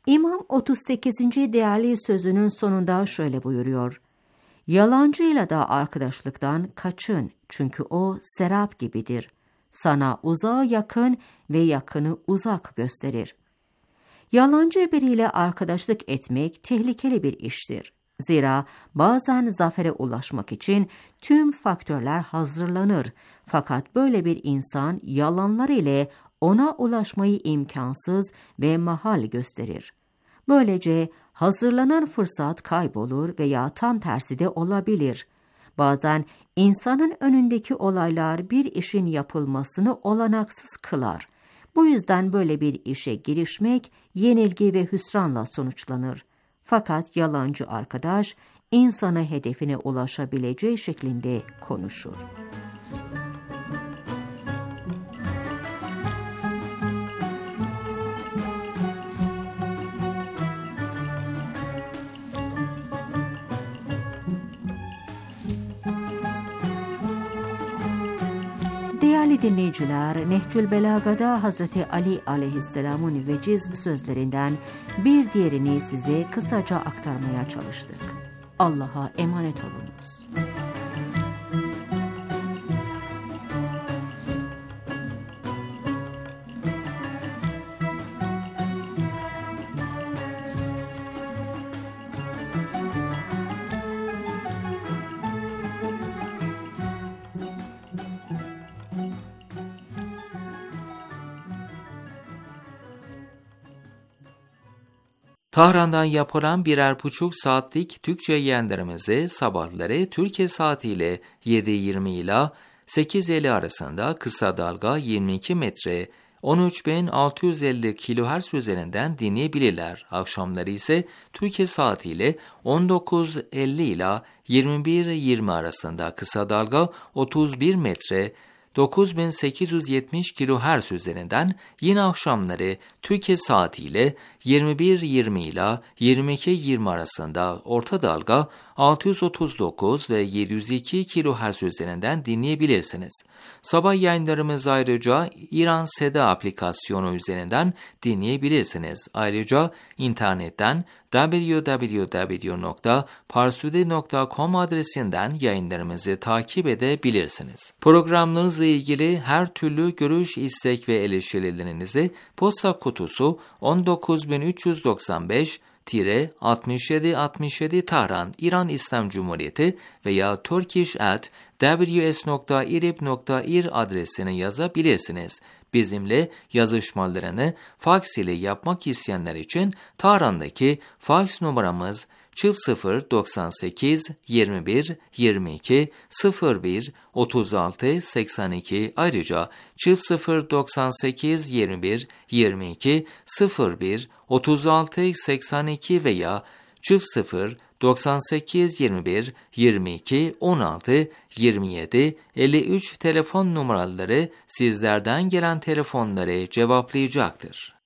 [SPEAKER 2] İmam otuz sekizinci değerli sözünün sonunda şöyle buyuruyor: Yalancıyla da arkadaşlıktan kaçın, çünkü o serap gibidir. Sana uzağı yakın ve yakını uzak gösterir. Yalancı biriyle arkadaşlık etmek tehlikeli bir iştir. Zira bazen zafere ulaşmak için tüm faktörler hazırlanır. Fakat böyle bir insan yalanlar ile ona ulaşmayı imkansız ve mahal gösterir. Böylece hazırlanan fırsat kaybolur veya tam tersi de olabilir. Bazen insanın önündeki olaylar bir işin yapılmasını olanaksız kılar. Bu yüzden böyle bir işe girişmek yenilgi ve hüsranla sonuçlanır. Fakat yalancı arkadaş insana hedefine ulaşabileceği şeklinde konuşur. Değerli dinleyiciler, Nehcül Belaga'da Hazreti Ali aleyhisselamın veciz sözlerinden bir diğerini size kısaca aktarmaya çalıştık. Allah'a emanet olunuz.
[SPEAKER 1] Tahran'dan yapılan birer buçuk saatlik Türkçe yayınlarımızı sabahları Türkiye saatiyle yedi yirmi ila sekiz elli arasında kısa dalga yirmi iki metre on üç bin altı yüz elli kilohertz üzerinden dinleyebilirler. Akşamları ise Türkiye saatiyle on dokuz elli ila yirmi bir yirmi arasında kısa dalga otuz bir metre dokuz bin sekiz yüz yetmiş kilohertz üzerinden, yine akşamları Türkiye saatiyle yirmi bir yirmi ila yirmi iki yirmi arasında orta dalga altı yüz otuz dokuz ve yedi yüz iki kilohertz üzerinden dinleyebilirsiniz. Sabah yayınlarımızı ayrıca İran Seda aplikasyonu üzerinden dinleyebilirsiniz. Ayrıca internetten double-u double-u double-u nokta parsude nokta com adresinden yayınlarımızı takip edebilirsiniz. Programlarınızla ilgili her türlü görüş, istek ve eleştirilerinizi posta kutusu on dokuz bin üç yüz doksan beş altmış yedi altmış yedi Tahran, İran İslam Cumhuriyeti veya turkish at w s nokta irib nokta ir adresine yazabilirsiniz. Bizimle yazışmalarını faks ile yapmak isteyenler için Tahran'daki faks numaramız çift sıfır doksan sekiz yirmi bir yirmi iki sıfır bir otuz altı seksen iki, ayrıca çift sıfır doksan sekiz yirmi bir yirmi iki sıfır bir otuz altı seksen iki veya çift sıfır doksan sekiz yirmi bir yirmi iki on altı yirmi yedi elli üç telefon numaraları sizlerden gelen telefonları cevaplayacaktır.